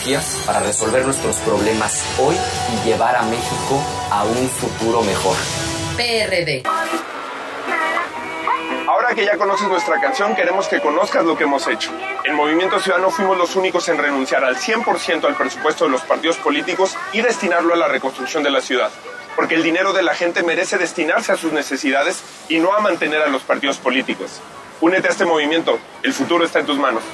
tecnologías para resolver nuestros problemas hoy y llevar a México a un futuro mejor. PRD. Ahora que ya conoces nuestra canción, queremos que conozcas lo que hemos hecho. En Movimiento Ciudadano fuimos los únicos en renunciar al 100% al presupuesto de los partidos políticos y destinarlo a la reconstrucción de la ciudad. Porque el dinero de la gente merece destinarse a sus necesidades y no a mantener a los partidos políticos. Únete a este movimiento, el futuro está en tus manos.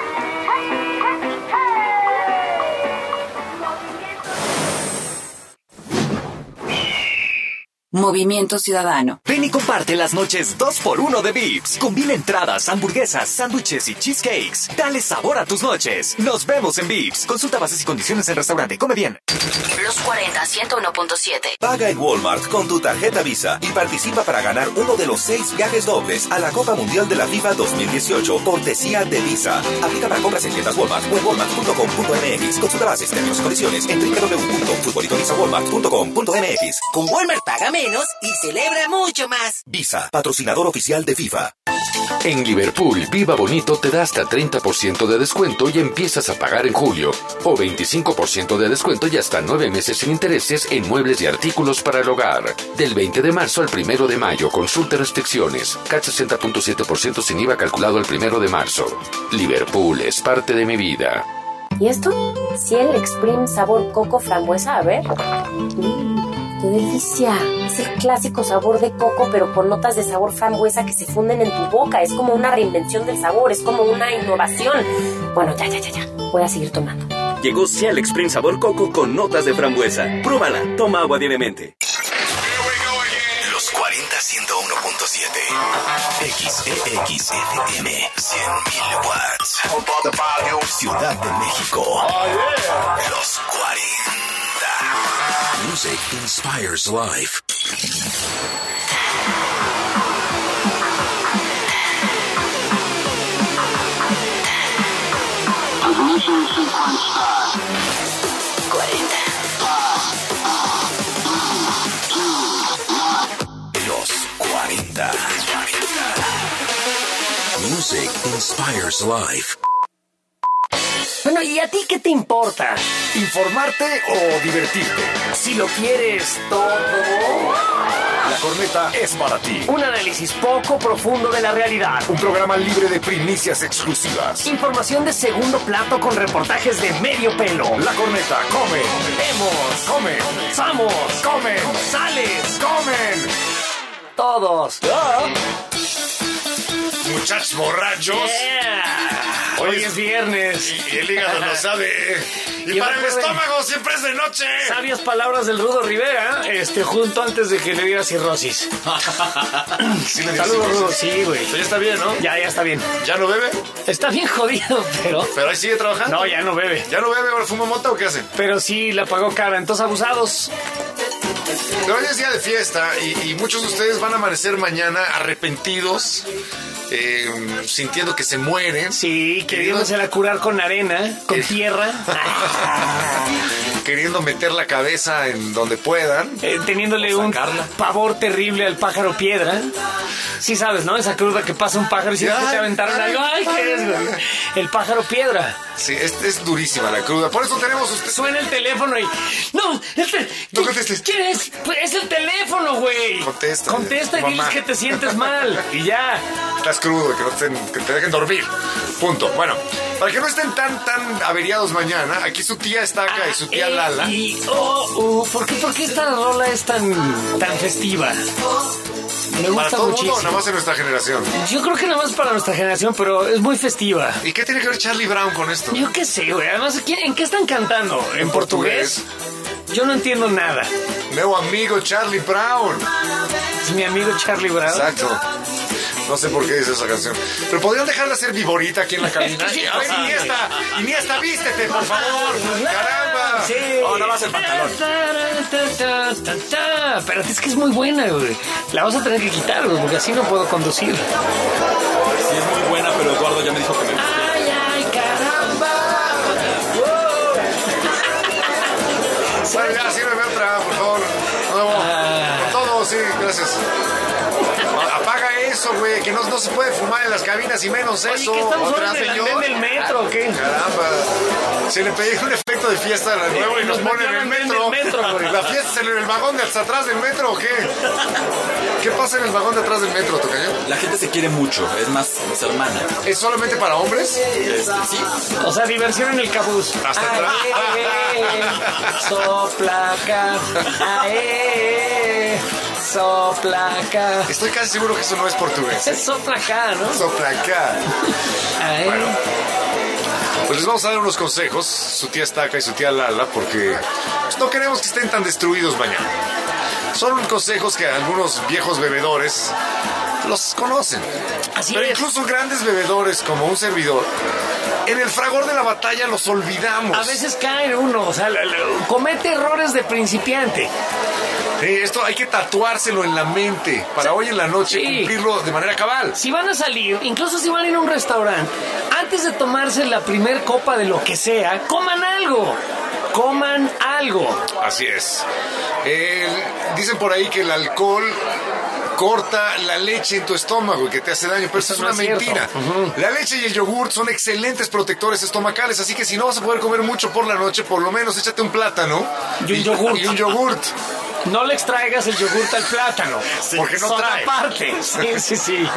Movimiento Ciudadano. Ven y comparte las noches 2x1 de Vips. Combina entradas, hamburguesas, sándwiches y cheesecakes. Dale sabor a tus noches. Nos vemos en Vips. Consulta bases y condiciones en restaurante. Come bien. Los 40 101.7. Paga en Walmart con tu tarjeta Visa y participa para ganar uno de los 6 viajes dobles a la Copa Mundial de la FIFA 2018, cortesía de Visa. Aplica para compras en tiendas Walmart o en walmart.com.mx. Consulta bases, términos y condiciones en www.futbolitovisawalmart.com.mx. Con Walmart paga menos y celebra mucho más. Visa, patrocinador oficial de FIFA. En Liverpool, Viva Bonito te da hasta 30% de descuento y empiezas a pagar en julio. O 25% de descuento y hasta 9 meses sin intereses en muebles y artículos para el hogar. Del 20 de marzo al 1 de mayo. Consulte restricciones. CAT 60.7% sin IVA calculado el 1 de marzo. Liverpool es parte de mi vida. ¿Y esto? Ciel Exprime sabor coco frambuesa, a ver. ¡Qué delicia! Es el clásico sabor de coco, pero con notas de sabor frambuesa que se funden en tu boca. Es como una reinvención del sabor, es como una innovación. Bueno, ya. Voy a seguir tomando. Llegó Ciel Exprime sabor coco con notas de frambuesa. Pruébala, toma agua diariamente. Los 40 101.7. XEXFM 100.000 watts. Ciudad de México. Los 40. Music inspires life. Ignition sequence start. 40. Los 40. Music inspires life. Bueno, ¿y a ti qué te importa? ¿Informarte o divertirte? Si lo quieres todo. La corneta es para ti. Un análisis poco profundo de la realidad. Un programa libre de primicias exclusivas. Información de segundo plato con reportajes de medio pelo. La corneta come. Vemos. Come. Vamos. Comen. Sales. Comen. Todos. Muchachos borrachos. Yeah. Hoy es viernes. Y el hígado lo sabe. Y para el estómago siempre es de noche. Sabias palabras del Rudo Rivera, junto antes de que le diera cirrosis. Sí, le Saludos, Rudo. Sí, güey. Ya está bien, ¿no? Ya está bien. ¿Ya no bebe? Está bien jodido, pero... ¿Pero ahí sigue trabajando? No, ya no bebe. ¿Ya no bebe? ¿Ahora fuma mota o qué hace? Pero sí, la pagó cara. Entonces, abusados. Pero hoy es día de fiesta y muchos de ustedes van a amanecer mañana arrepentidos, sintiendo que se mueren. Sí, queriéndosela curar con arena, con tierra. Queriendo meter la cabeza en donde puedan. Teniéndole un pavor terrible al pájaro piedra. Sí sabes, ¿no? Esa cruda que pasa un pájaro y sientes que te aventaron algo. ¡Ay, qué es, güey! El pájaro piedra. Sí, es durísima la cruda. Por eso tenemos... Suena el teléfono y... ¡No! No contestes. ¿Quién es? Pues es el teléfono, güey. Contesta y diles que te sientes mal. Y ya. Estás crudo, que te dejen dormir. Punto. Bueno, para que no estén tan averiados mañana, aquí su tía está acá y su tía Lala. ¿Por qué esta rola es tan festiva? Me gusta para todo muchísimo. Mundo, nada más en nuestra generación. Yo creo que nada más para nuestra generación, pero es muy festiva. ¿Y qué tiene que ver Charlie Brown con esto? Yo qué sé, güey. Además, ¿en qué están cantando? ¿En portugués? Yo no entiendo nada. Meu amigo Charlie Brown. Es mi amigo Charlie Brown. Exacto. No sé por qué dice esa canción. Pero podrían dejarla hacer viborita aquí en la cabina. A ver, Iniesta, vístete, por favor. ¡Caramba! Sí. Oh, nada más el pantalón. Pero es que es muy buena, güey. La vas a tener que quitar, güey, porque así no puedo conducir. Sí, es muy buena, pero Eduardo ya me dijo que me gusta. ¡Ay, caramba! Bueno, ya, sírveme otra, por favor. Nuevo. Con todo, sí, gracias. Apaga eso, güey, que no se puede fumar en las cabinas y menos eso. ¿Qué estamos ¿Otra, hablando señor? del metro o qué? Caramba. Se le pedía un efecto de fiesta al nuevo y nos ponen en el metro. güey. ¿La fiesta es en el vagón de hasta atrás del metro o qué? ¿Qué pasa en el vagón de atrás del metro, tocayo? La gente se quiere mucho, es más, su hermana. ¿Es solamente para hombres? Sí. O sea, diversión en el cabús. Hasta atrás. Soplaca. Soplaca. Estoy casi seguro que eso no es portugués. Es soplaca, ¿no? Soplaca. Bueno. Pues les vamos a dar unos consejos, su tía Estaca y su tía Lala, porque pues, no queremos que estén tan destruidos mañana. Son consejos que algunos viejos bebedores los conocen. Pero incluso grandes bebedores como un servidor, en el fragor de la batalla los olvidamos. A veces cae uno, o sea, comete errores de principiante. Esto hay que tatuárselo en la mente para hoy en la noche cumplirlo de manera cabal. Si van a salir, incluso si van a ir a un restaurante, antes de tomarse la primer copa de lo que sea, coman algo. Coman algo. Así es. Dicen por ahí que el alcohol corta la leche en tu estómago y que te hace daño, pero eso es una mentira. La leche y el yogur son excelentes protectores estomacales, así que si no vas a poder comer mucho por la noche, por lo menos échate un plátano y un yogurt. No le extraigas el yogurt al plátano. Porque no trae. Aparte. Sí.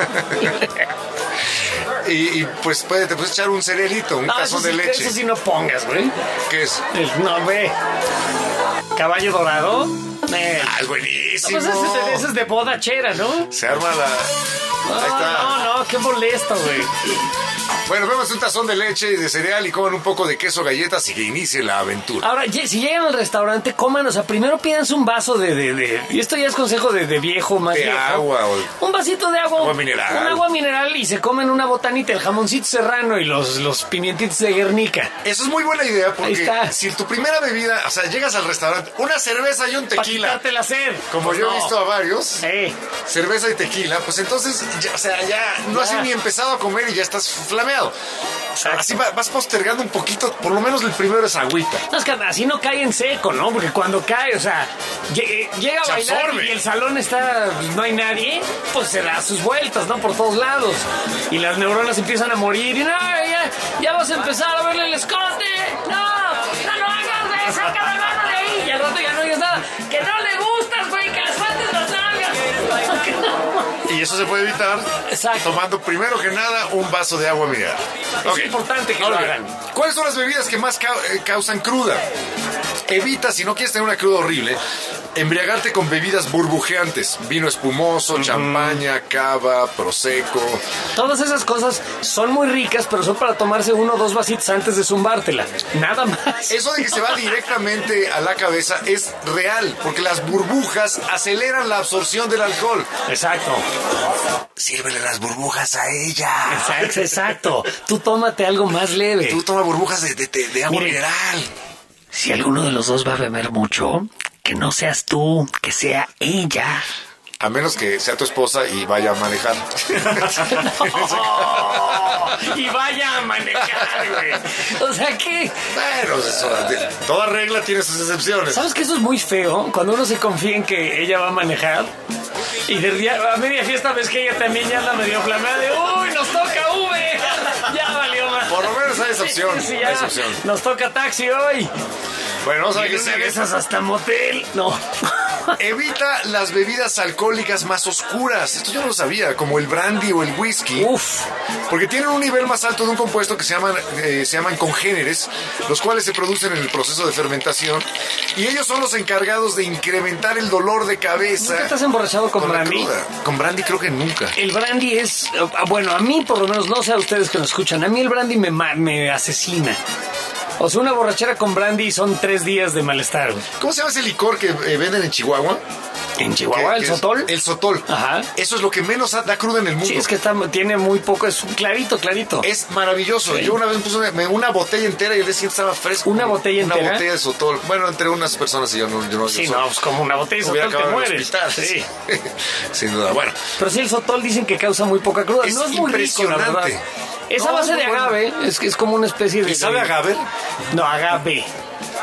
Y pues te puedes echar un cerealito, un tazón de leche. Eso sí no pongas, güey. ¿Qué es? No, ve. Caballo dorado. Es buenísimo. Pues ese es de boda chera, ¿no? Se arma la... Ahí está. No, qué molesto, güey. Bueno, vemos un tazón de leche y de cereal y coman un poco de queso, galletas y que inicie la aventura. Ahora, si llegan al restaurante, coman, o sea, primero pídanse un vaso y esto ya es consejo de viejo, más viejo. Agua. Un vasito de agua. Agua mineral. Un agua mineral y se comen una botanita, el jamoncito serrano y los pimientitos de Guernica. Eso es muy buena idea porque Ahí está. Si tu primera bebida, o sea, llegas al restaurante, una cerveza y un tequila. Para quitarte la sed. Como pues yo he visto a varios. Cerveza y tequila, pues entonces, ya no has ni empezado a comer y ya estás flameado. Así vas postergando un poquito, por lo menos el primero es agüita. No, es que así no cae en seco, ¿no? Porque cuando cae, o sea, llega a bailar y el salón no hay nadie, pues se da sus vueltas, ¿no? Por todos lados. Y las neuronas empiezan a morir y ya vas a empezar a verle el escote. No hagas, güey, saca la mano de ahí. Y al rato ya no oyes nada. Que no le gustas, güey, que le sueltes las nalgas. Y eso se puede evitar tomando primero que nada un vaso de agua mineral. Es importante que lo hagan. ¿Cuáles son las bebidas que más causan cruda? Evita, si no quieres tener una cruda horrible, embriagarte con bebidas burbujeantes. Vino espumoso, champaña, cava, prosecco. Todas esas cosas son muy ricas, pero son para tomarse 1 o 2 vasitos antes de zumbártela. Nada más. Eso de que se va directamente a la cabeza es real, porque las burbujas aceleran la absorción del alcohol. Exacto. Sírvele las burbujas a ella. Exacto. Tú tómate algo más leve. Tú toma burbujas de agua mineral. Si alguno de los dos va a beber mucho, que no seas tú, que sea ella. A menos que sea tu esposa y vaya a manejar. Y vaya a manejar, güey. O sea que... Bueno, toda regla tiene sus excepciones. ¿Sabes que eso es muy feo? Cuando uno se confía en que ella va a manejar y a media fiesta ves que ella también ya anda medio flameada de ¡uy, nos toca Uber! Ya valió más. Por lo menos hay esa opción. Sí, hay esa opción. Nos toca taxi hoy. Bueno, vamos a ver qué sigue. Esas hasta motel. No. Evita las bebidas alcohólicas más oscuras. Esto yo no lo sabía, como el brandy o el whisky. Porque tienen un nivel más alto de un compuesto que se llaman congéneres, los cuales se producen en el proceso de fermentación. Y ellos son los encargados de incrementar el dolor de cabeza. ¿Nunca te has emborrachado con brandy? Con brandy creo que nunca. El brandy es... Bueno, a mí por lo menos, no sé a ustedes que nos escuchan, a mí el brandy me asesina. O sea, una borrachera con brandy son 3 días de malestar. ¿Cómo se llama ese licor que venden en Chihuahua? ¿En Chihuahua? ¿El sotol? El sotol. Ajá. Eso es lo que menos da cruda en el mundo. Sí, es que tiene muy poco, es clarito. Es maravilloso. Sí. Yo una vez puse una botella entera y el día siguiente estaba fresco. ¿Una botella entera? Una botella de sotol. Bueno, entre unas personas y yo no. Sí, no, pues como una botella de sotol te mueres. Sí. Sin duda, bueno. Pero sí, el sotol dicen que causa muy poca cruda. Es no es muy rico, la verdad. Esa base de agave es como una especie de... ¿Y sabe agave? No, agave.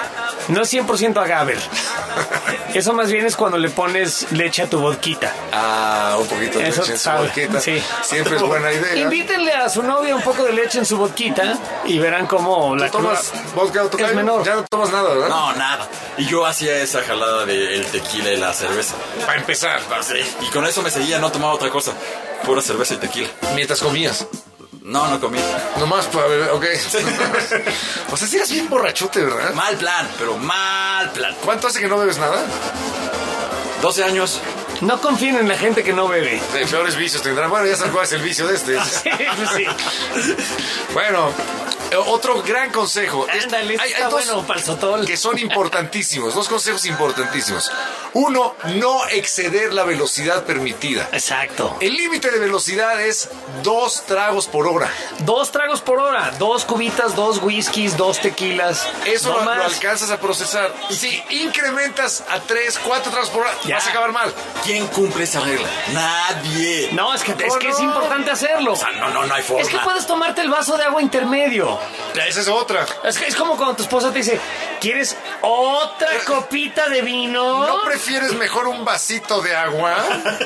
No es 100% agave. Eso más bien es cuando le pones leche a tu vodquita. Ah, un poquito de Eso leche en su sabe, vodquita. sí. Siempre es buena idea. Invítenle a su novia un poco de leche en su vodquita y verán cómo la ¿Tomas vodka o es menor. Ya no tomas nada, ¿verdad? No, nada. Y yo hacía esa jalada del tequila y la cerveza. Para empezar. Sí. Y con eso me seguía, no tomaba otra cosa. Pura cerveza y tequila. Mientras comías. No comí. Nomás para beber, ok. O sea, si eras bien borrachote, ¿verdad? Mal plan, pero mal plan. ¿Cuánto hace que no bebes nada? 12 años. No confíen en la gente que no bebe. De peores vicios tendrán. Bueno, ya saben cuál es el vicio de este. Sí, pues sí. Bueno, otro gran consejo. Ándale, Hay está dos bueno para el sotol. que son importantísimos. Dos consejos importantísimos. Uno, no exceder la velocidad permitida. Exacto. El límite de velocidad es 2 tragos por hora. 2 tragos por hora, 2 cubitas, 2 whiskies, 2 tequilas. Eso no lo más. alcanzas a procesar. Si incrementas a 3, 4 tragos por hora, Ya. vas a acabar mal. ¿Quién cumple esa regla? Nadie. No, es que es importante hacerlo. O sea, no hay forma. Es que puedes tomarte el vaso de agua intermedio. Esa es otra. Es como cuando tu esposa te dice, ¿quieres otra copita de vino? ¿No prefieres mejor un vasito de agua?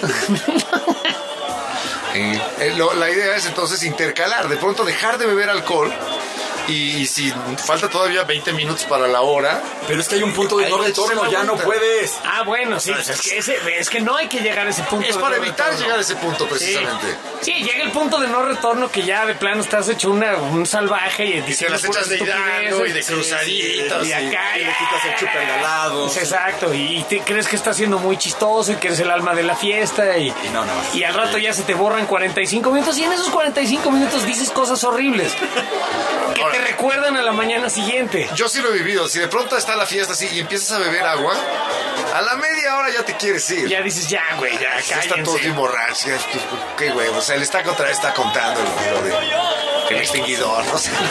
La idea es entonces intercalar, de pronto dejar de beber alcohol y si falta todavía 20 minutos para la hora. Pero es que hay un punto de no retorno, ya no puedes. Ah, bueno, sí, pues es que no hay que llegar a ese punto. Es de para no evitar retorno. llegar a ese punto precisamente. Sí, llega el punto de no retorno que ya de plano estás hecho un salvaje y te las echas de hidalgo y de cruzaditos y acá y le quitas el chupe al lado. Exacto, y te crees que estás siendo muy chistoso y que eres el alma de la fiesta y no. Y al rato ya se te borran 45 minutos y en esos 45 minutos dices cosas horribles que te recuerdan a la mañana siguiente. Yo sí lo he vivido. Si de pronto está la fiesta así y empiezas a beber agua, a la media hora ya te quieres ir. Ya dices, ya, güey, ya están todos bien borrachos. Qué güey, o sea, el estaco otra vez está contando lo de el extinguidor, no sé.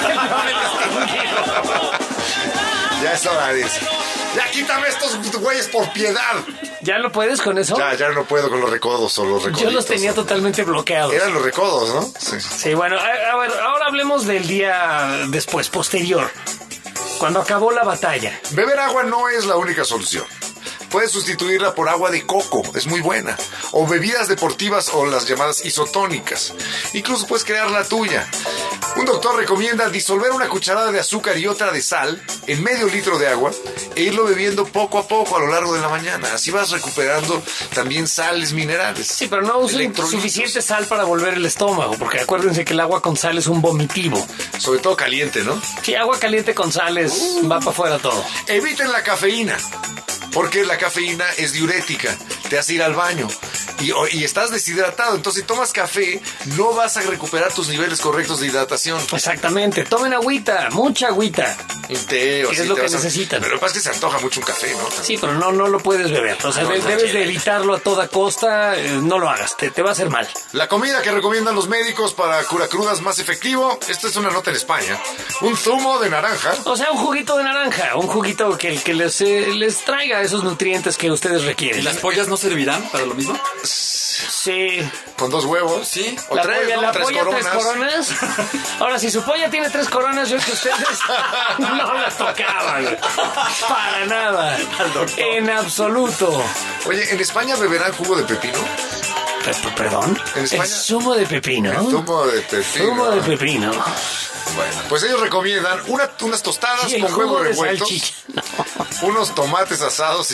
Ya es hora, dice. Ya quítame estos güeyes por piedad. ¿Ya lo puedes con eso? Ya no puedo con los recodos o los recoditos. Yo los tenía totalmente bloqueados. Eran los recodos, ¿no? Sí, bueno, a ver, ahora hablemos del día después, posterior. Cuando acabó la batalla. Beber agua no es la única solución. Puedes sustituirla por agua de coco, es muy buena. O bebidas deportivas o las llamadas isotónicas. Incluso puedes crear la tuya. Un doctor recomienda disolver una cucharada de azúcar y otra de sal en medio litro de agua e irlo bebiendo poco a poco a lo largo de la mañana. Así vas recuperando también sales minerales. Sí, pero no usen suficiente sal para volver el estómago, porque acuérdense que el agua con sal es un vomitivo. Sobre todo caliente, ¿no? Sí, agua caliente con sal va para afuera todo. Eviten la cafeína. Porque la cafeína es diurética, te hace ir al baño y estás deshidratado. Entonces, si tomas café, no vas a recuperar tus niveles correctos de hidratación. Exactamente. Tomen agüita, mucha agüita. Un té o que así. Es lo que necesitan. Pero lo que pasa es que se antoja mucho un café, ¿no? Sí, pero no lo puedes beber. O sea, debes de evitarlo a toda costa. No lo hagas, te va a hacer mal. La comida que recomiendan los médicos para curacrudas más efectivo, esta es una nota en España. Un zumo de naranja. O sea, un juguito de naranja. Un juguito que les traiga esos nutrientes que ustedes requieren. ¿Y las pollas no servirán para lo mismo? Sí. ¿Con 2 huevos? Sí. O La 3, polla, ¿no? la 3 polla, coronas. 3 coronas. Ahora, si su polla tiene 3 coronas, yo es que ustedes no la tocaban. Para nada. En absoluto. Oye, ¿en España beberán jugo de pepino? ¿Perdón? ¿En España? ¿El zumo de pepino? El zumo de pepino. Zumo de pepino. Bueno, pues ellos recomiendan unas tostadas Sí, con huevos revueltos, no. unos tomates asados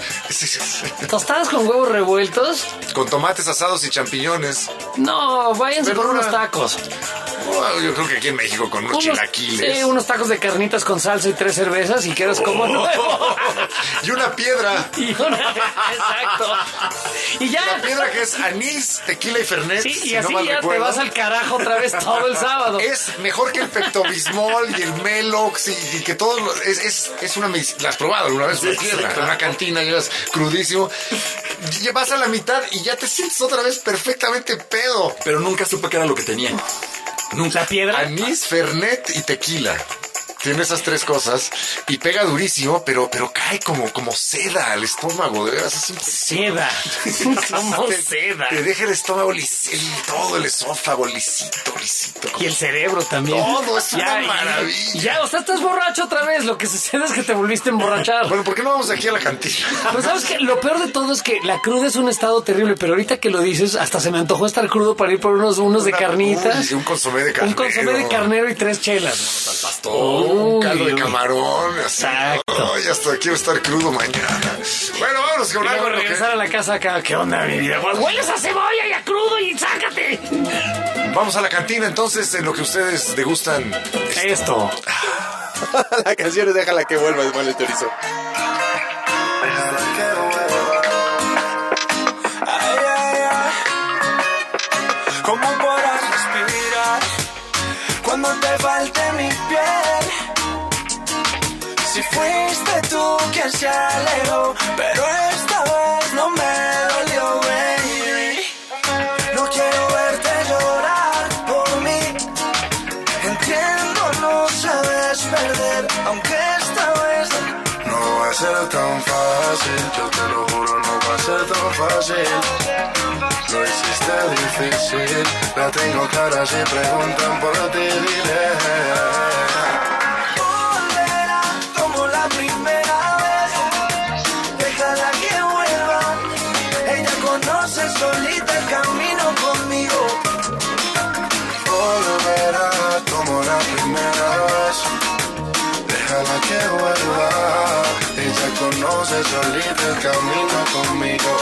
y ¿Tostadas con huevos revueltos? con tomates asados y champiñones. No, váyanse por Verdura. unos tacos. Oh, yo creo que aquí en México con unos chilaquiles. Sí, unos tacos de carnitas con salsa y 3 cervezas y quedas como nuevo. Y una piedra. Exacto. Y ya. La piedra que es anís, tequila y fernet. Sí, y si así no mal ya recuerdo. te vas al carajo otra vez todo el sábado. Es mejor que el Pepto-Bismol y el Melox y que todo es una medicina. ¿La has probado alguna vez? Una piedra, en una cantina, llegas crudísimo. Vas a la mitad y ya te sientes otra vez perfectamente pedo. Pero nunca supe qué era lo que tenía. ¿La piedra? Anís, fernet y tequila. Tiene esas 3 cosas y pega durísimo, pero cae como seda al estómago, de veras. Seda. Como seda. Te deja el estómago lisito. todo el esófago lisito. Y el cerebro también. Todo es una maravilla. Ya, o sea, estás borracho otra vez. Lo que sucede es que te volviste a emborrachar. Bueno, ¿por qué no vamos aquí a la cantina? Pues sabes que lo peor de todo es que la cruda es un estado terrible, pero ahorita que lo dices, hasta se me antojó estar crudo para ir por unos de carnitas. Un consomé de carnero. Un consomé de carnero y 3 chelas. Al pastor, un caldo de camarón. Así. Exacto. Ay, hasta quiero estar crudo mañana. Bueno, vámonos con algo. Regresar a la casa acá. ¿Qué onda, mi vida? Pues hueles a cebolla y a crudo y sácate. Vamos a la cantina entonces, en lo que ustedes degustan. Esto. La canción es Déjala que vuelva, es Mole Chorizo. ¿Cómo podrás respirar cuando te falte mi piel? Si fuiste tú quien se alejó, pero esta vez no me dolió, baby. No quiero verte llorar por mí. Entiendo, no sabes perder, aunque esta vez no va a ser tan fácil. Yo te lo juro, no va a ser tan fácil. Lo hiciste difícil, la tengo clara si preguntan por ti, diré. Volverá como la primera vez, déjala que vuelva. Ella conoce solita el camino conmigo. Volverá como la primera vez, déjala que vuelva. Ella conoce solita el camino conmigo.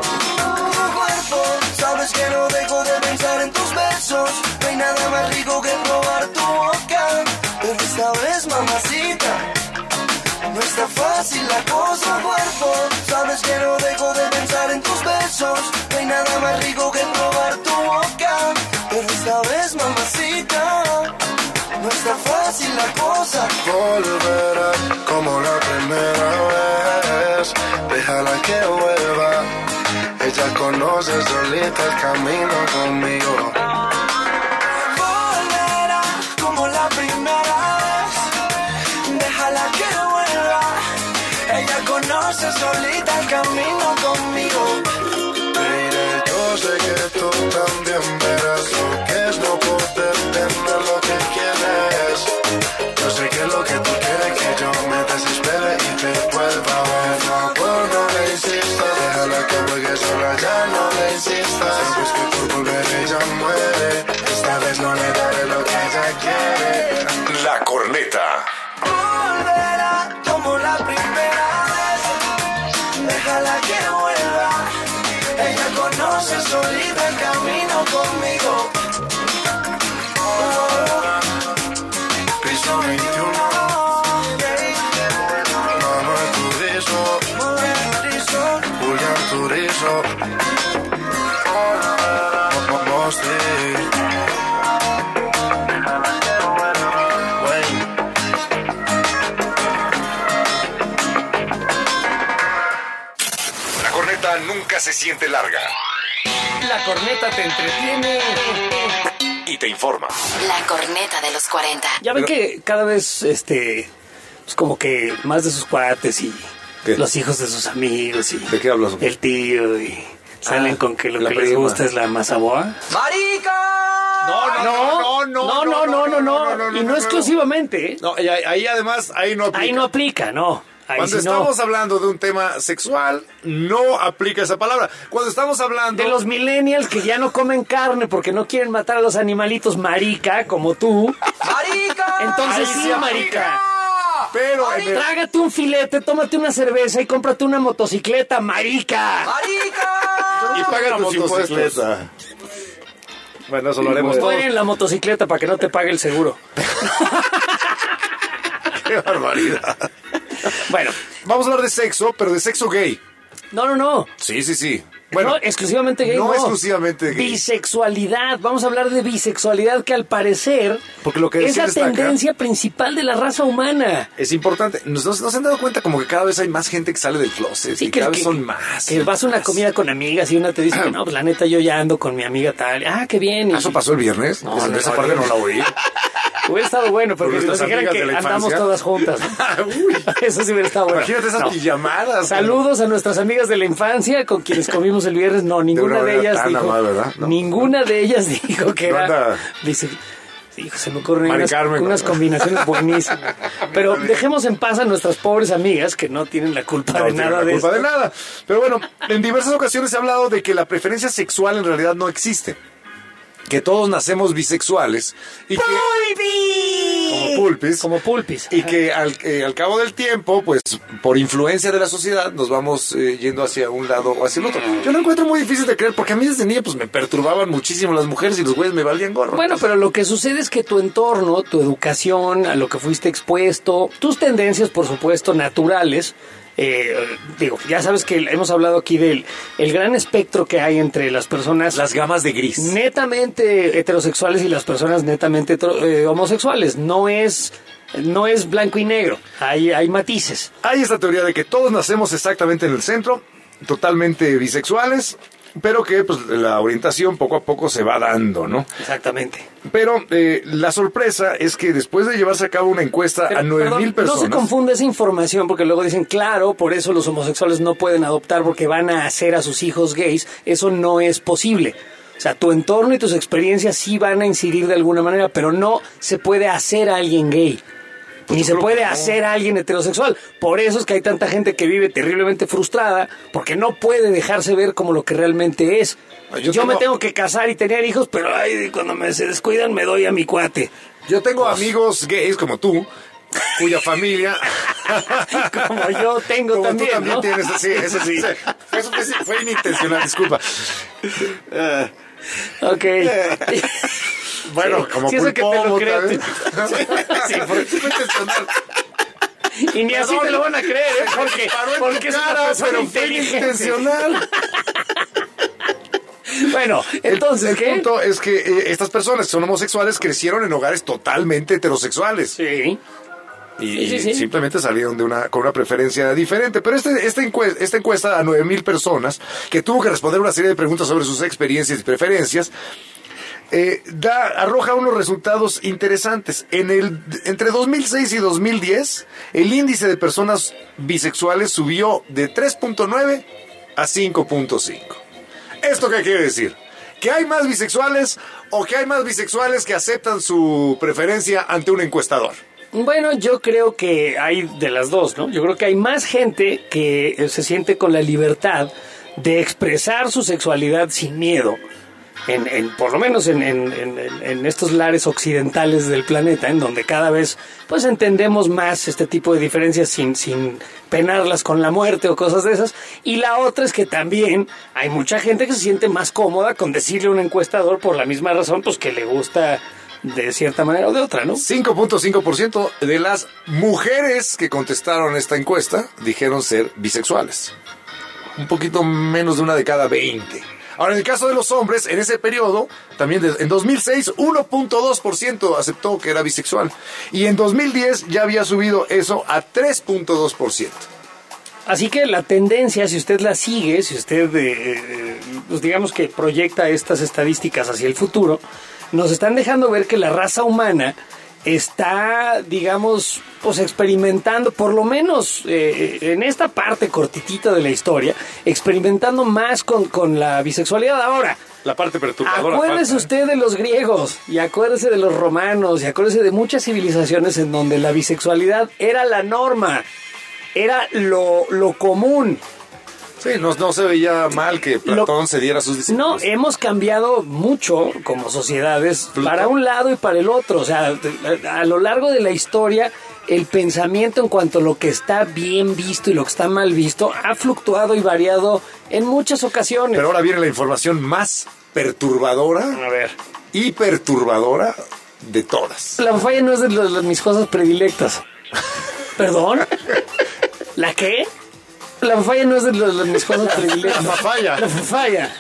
Sabes que no dejo de pensar en tus besos. No hay nada más rico que probar tu boca. Pero esta vez, mamacita, no está fácil la cosa, cuerpo. Sabes que no dejo de pensar en tus besos. No hay nada más rico que probar tu boca. Pero esta vez, mamacita, no está fácil la cosa. Volverá como la primera vez, déjala que vuelva. Ella conoce solita el camino conmigo. Volverá como la primera vez, déjala que vuelva. Ella conoce solita el camino conmigo. Mire, yo sé que tú también verás lo que es no poder tener lo que quieres. Yo sé que lo que tú quieres que yo me desespere y te vuelva a ver. No le insistas, déjala que juegue sola, ya no le insistas. Sabes que por volver ella muere, esta vez no le daré lo que ella quiere. La Corneta. Volverá como la primera vez, déjala que vuelva. Ella conoce solita el camino conmigo. Piso 21. Julián Turizo, La corneta nunca se siente larga. La corneta te entretiene y te informa. La corneta de los 40. Ya ven que cada vez, pues como que más de sus cuates y ¿qué? Los hijos de sus amigos y ¿de qué hablas? El tío y salen con que lo que les gusta es la masaboa. ¡Marica! No. Y no exclusivamente. No, ahí además, ahí no aplica. Ahí no aplica, no. Ahí Cuando sí estamos no. hablando de un tema sexual, no aplica esa palabra. Cuando estamos hablando de los millennials que ya no comen carne porque no quieren matar a los animalitos marica, como tú. ¡Marica! Entonces sí, marica. Pero trágate un filete, tómate una cerveza y cómprate una motocicleta, marica. ¡Marica! Y paga tus impuestos. Bueno, eso lo haremos todos. Pon en la motocicleta para que no te pague el seguro. ¡Qué barbaridad! Bueno, vamos a hablar de sexo, pero de sexo gay. No. Sí. Bueno, no, exclusivamente gay. No exclusivamente gay. Bisexualidad. Vamos a hablar de bisexualidad, que al parecer porque lo que es la tendencia principal de la raza humana. Es importante. Nos han dado cuenta como que cada vez hay más gente que sale del closet. Sí, y cada vez son más. Que vas a una comida con amigas y una te dice que no, pues la neta yo ya ando con mi amiga tal. Ah, qué bien. ¿Eso pasó el viernes? No, esa parte no la oí. Hubiera estado bueno, porque Por nos nuestras dijeran amigas que de la andamos infancia. todas juntas, ¿no? Eso sí hubiera estado bueno. Imagínate esas pijamadas. Saludos a nuestras amigas de la infancia con quienes comimos el viernes. No, ninguna una de manera ellas tan dijo. amable, ¿verdad? No. Ninguna de ellas dijo que No era. anda. Dice. Hijo, se me ocurren Mari unas, Carmen, unas ¿no? combinaciones buenísimas. Pero dejemos en paz a nuestras pobres amigas que no tienen la culpa No de tiene nada la de culpa esto. de nada. Pero bueno, en diversas ocasiones se ha hablado de que la preferencia sexual en realidad no existe. Que todos nacemos bisexuales y que como pulpis y que al cabo del tiempo, pues por influencia de la sociedad nos vamos yendo hacia un lado o hacia el otro. Yo lo encuentro muy difícil de creer porque a mí desde niño pues me perturbaban muchísimo las mujeres y los güeyes me valían gorro. Bueno, pero lo que sucede es que tu entorno, tu educación, a lo que fuiste expuesto, tus tendencias, por supuesto, naturales, digo, ya sabes que hemos hablado aquí del el gran espectro que hay entre las personas, las gamas de gris, netamente heterosexuales y las personas netamente homosexuales. No es blanco y negro, hay matices. Hay esta teoría de que todos nacemos exactamente en el centro, totalmente bisexuales, pero que pues la orientación poco a poco se va dando, ¿no? Exactamente. Pero la sorpresa es que después de llevarse a cabo una encuesta a 9,000 personas... No se confunda esa información porque luego dicen, claro, por eso los homosexuales no pueden adoptar porque van a hacer a sus hijos gays. Eso no es posible. O sea, tu entorno y tus experiencias sí van a incidir de alguna manera, pero no se puede hacer a alguien gay. Ni se puede hacer a alguien heterosexual. Por eso es que hay tanta gente que vive terriblemente frustrada porque no puede dejarse ver como lo que realmente es. Yo me tengo que casar y tener hijos, pero ay, cuando se descuidan me doy a mi cuate. Yo tengo amigos gays como tú, cuya familia... como yo tengo como también, tú también ¿no? tienes, sí, eso sí. Eso fue inintencional, disculpa. Ok. Bueno, como sí, eso que te lo pulpomo, creo. ¿sabes? Sí, fue intencional. Y ni así te lo van a creer, ¿eh? Porque es una persona pero inteligente. intencional. Bueno, entonces, el punto es que estas personas que son homosexuales crecieron en hogares totalmente heterosexuales. Sí. Y simplemente salieron con una preferencia diferente. Pero esta encuesta a 9,000 personas, que tuvo que responder una serie de preguntas sobre sus experiencias y preferencias, arroja unos resultados interesantes. Entre 2006 y 2010, el índice de personas bisexuales subió de 3.9 a 5.5. ¿Esto qué quiere decir? ¿Que hay más bisexuales o que hay más bisexuales que aceptan su preferencia ante un encuestador? Bueno, yo creo que hay de las dos, ¿no? Yo creo que hay más gente que se siente con la libertad de expresar su sexualidad sin miedo. Por lo menos en estos lares occidentales del planeta, en donde cada vez pues entendemos más este tipo de diferencias sin penarlas con la muerte o cosas de esas. Y la otra es que también hay mucha gente que se siente más cómoda con decirle a un encuestador por la misma razón, pues que le gusta de cierta manera o de otra, ¿no? 5.5% de las mujeres que contestaron esta encuesta dijeron ser bisexuales. Un poquito menos de una de cada 20. Ahora, en el caso de los hombres, en ese periodo, también en 2006, 1.2% aceptó que era bisexual. Y en 2010 ya había subido eso a 3.2%. Así que la tendencia, si usted la sigue, si usted, pues digamos que proyecta estas estadísticas hacia el futuro, nos están dejando ver que la raza humana está, digamos, pues experimentando, por lo menos en esta parte cortitita de la historia, experimentando más con la bisexualidad. Ahora, la parte perturbadora. Acuérdese usted de los griegos y acuérdese de los romanos y acuérdese de muchas civilizaciones en donde la bisexualidad era la norma, era lo común. Sí, no se veía mal que Platón se diera a sus discípulos. No, hemos cambiado mucho como sociedades para un lado y para el otro. O sea, a lo largo de la historia, el pensamiento en cuanto a lo que está bien visto y lo que está mal visto ha fluctuado y variado en muchas ocasiones. Pero ahora viene la información más perturbadora y perturbadora de todas. La falla no es de mis cosas predilectas. ¿Perdón? ¿La qué? La fafaya no es de mis cosas predilectas. La fafaya. La fafaya.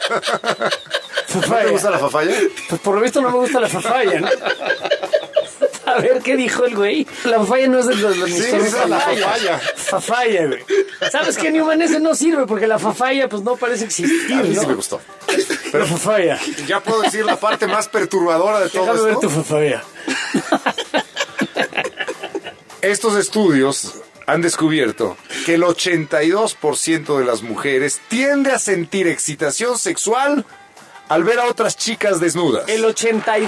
¿No te gusta la fafaya? Pues por lo visto no me gusta la fafaya, ¿no? A ver, ¿qué dijo el güey? La fafaya no es de mis cosas predilectas. La fafaya. Fafaya, güey. ¿Sabes qué, Newman? Ese no sirve porque la fafaya pues no parece existir, A mí ¿no? sí me gustó. Pero la fafaya. Ya puedo decir la parte más perturbadora de todo Déjame esto. ver tu fafaya. Estos estudios han descubierto que el 82% de las mujeres tiende a sentir excitación sexual al ver a otras chicas desnudas. El 82%.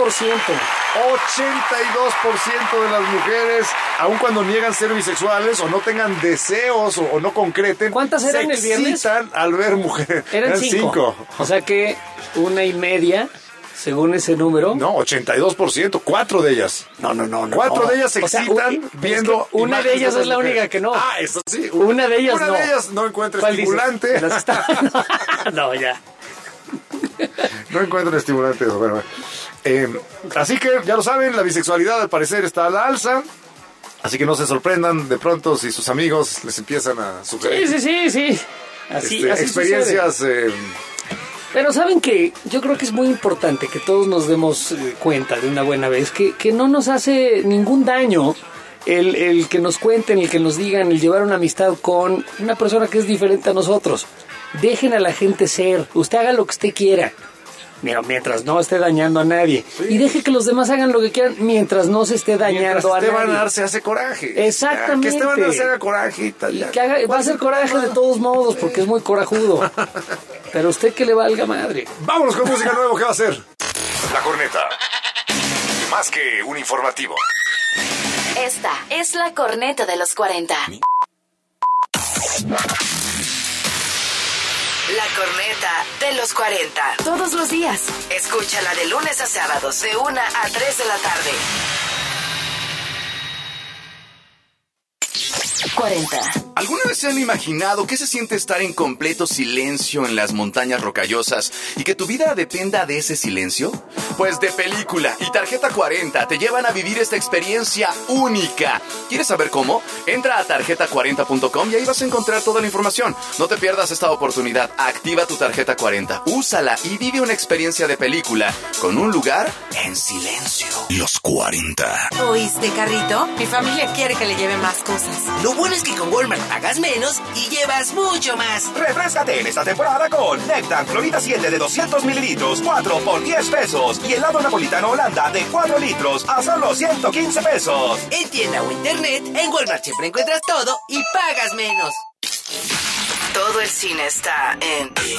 82% de las mujeres, aun cuando niegan ser bisexuales o no tengan deseos o no concreten, ¿cuántas eran el viernes? Se excitan al ver mujeres. Eran 5. O sea que 1.5, según ese número. No, 82%, 4 de ellas. No. 4 de ellas se excitan viendo. Es que una de ellas es la única que no. Ah, eso sí. Una de ellas no. Una de ellas no encuentra estimulante. No, ya. No encuentro estimulante. Bueno. Así que, ya lo saben, la bisexualidad al parecer está a la alza. Así que no se sorprendan de pronto si sus amigos les empiezan a sugerir. Sí. Así experiencias. Pero saben que yo creo que es muy importante que todos nos demos cuenta de una buena vez que no nos hace ningún daño el que nos cuenten, el que nos digan, el llevar una amistad con una persona que es diferente a nosotros. Dejen a la gente ser. Usted haga lo que usted quiera. Mientras no esté dañando a nadie. Sí. Y deje que los demás hagan lo que quieran mientras no se esté dañando a nadie. Esteban Arce hace coraje. Exactamente. Que Esteban Arce haga coraje. Va a hacer coraje de todos modos porque es muy corajudo. Pero usted que le valga madre. Vámonos con música nueva. ¿Qué va a hacer? La Corneta. Más que un informativo. Esta es la Corneta de los 40. La Corneta de los 40. Todos los días. Escúchala de lunes a sábados, de 1 a 3 de la tarde. 40. ¿Alguna vez se han imaginado qué se siente estar en completo silencio en las montañas rocallosas y que tu vida dependa de ese silencio? Pues De Película y Tarjeta 40 te llevan a vivir esta experiencia única. ¿Quieres saber cómo? Entra a tarjeta40.com y ahí vas a encontrar toda la información. No te pierdas esta oportunidad. Activa tu Tarjeta 40, úsala y vive una experiencia de película con un lugar en silencio. Los 40. ¿Oíste, Carrito? Mi familia quiere que le lleve más cosas. Lo bueno es que con Walmart pagas menos y llevas mucho más. Refréscate en esta temporada con Nectar Florida 7 de 200 mililitros, 4 por 10 pesos. Y helado napolitano Holanda de 4 litros a solo 115 pesos. En tienda o internet, en Walmart siempre encuentras todo y pagas menos. Todo el cine está en De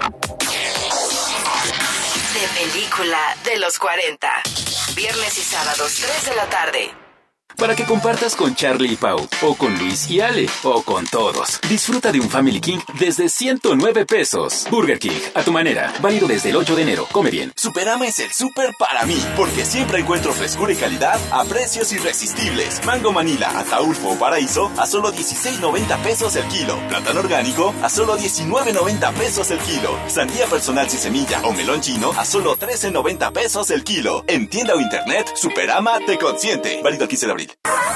Película de los 40. Viernes y sábados, 3 de la tarde. Para que compartas con Charlie y Pau, o con Luis y Ale, o con todos. Disfruta de un Family King desde 109 pesos. Burger King, a tu manera. Válido desde el 8 de enero. Come bien. Superama es el súper para mí, porque siempre encuentro frescura y calidad a precios irresistibles. Mango Manila, Ataulfo o Paraíso a solo 16.90 pesos el kilo. Plátano orgánico a solo 19.90 pesos el kilo. Sandía personal sin semilla o melón chino a solo 13.90 pesos el kilo. En tienda o internet, Superama te consiente. Válido el 15 de abril.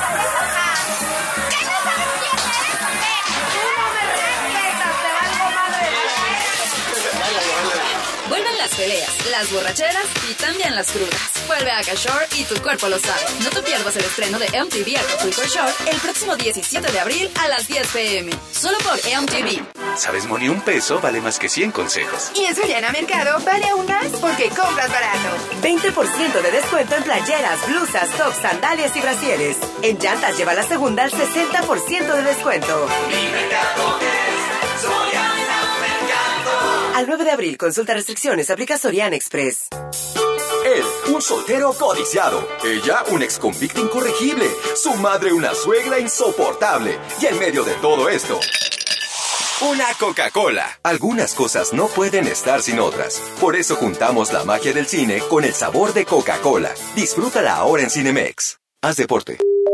Vuelven las peleas, las borracheras y también las crudas. Vuelve a Acashore y tu cuerpo lo sabe. No te pierdas el estreno de MTV Acapulco Shore el próximo 17 de abril a las 10 p.m. Solo por MTV. ¿Sabes, Moni? Un peso vale más que 100 consejos. Y en Soriana Mercado vale aún más porque compras barato. 20% de descuento en playeras, blusas, tops, sandalias y brasieres. En llantas lleva la segunda al 60% de descuento. Mi mercado es Soriana Mercado. Al 9 de abril, consulta restricciones, aplica Soriana Express. Él, un soltero codiciado. Ella, un exconvicto incorregible. Su madre, una suegra insoportable. Y en medio de todo esto, una Coca-Cola. Algunas cosas no pueden estar sin otras. Por eso juntamos la magia del cine con el sabor de Coca-Cola. Disfrútala ahora en Cinemex. Haz deporte.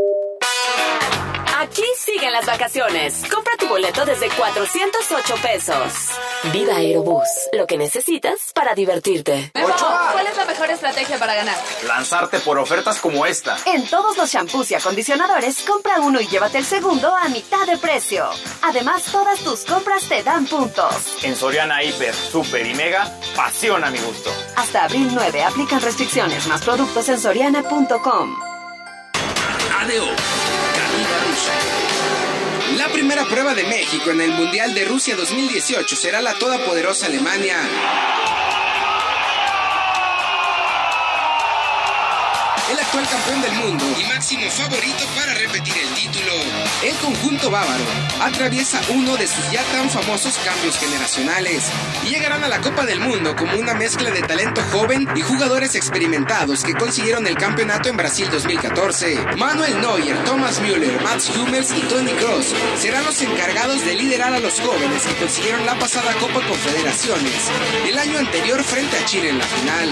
Aquí siguen las vacaciones. Compra tu boleto desde 408 pesos. Viva Aerobús. Lo que necesitas para divertirte. ¿Cuál es la mejor estrategia para ganar? Lanzarte por ofertas como esta. En todos los shampoos y acondicionadores, compra uno y llévate el segundo a mitad de precio. Además, todas tus compras te dan puntos. En Soriana Hiper, Super y Mega, pasión a mi gusto. Hasta abril 9, aplican restricciones. Más productos en soriana.com. ADO, Cabina Rusa. La primera prueba de México en el Mundial de Rusia 2018 será la todopoderosa Alemania. el actual campeón del mundo y máximo favorito para repetir el título. El conjunto bávaro atraviesa uno de sus ya tan famosos cambios generacionales y llegarán a la Copa del Mundo como una mezcla de talento joven y jugadores experimentados que consiguieron el campeonato en Brasil 2014. Manuel Neuer, Thomas Müller, Mats Hummels y Toni Kroos serán los encargados de liderar a los jóvenes que consiguieron la pasada Copa Confederaciones el año anterior frente a Chile en la final.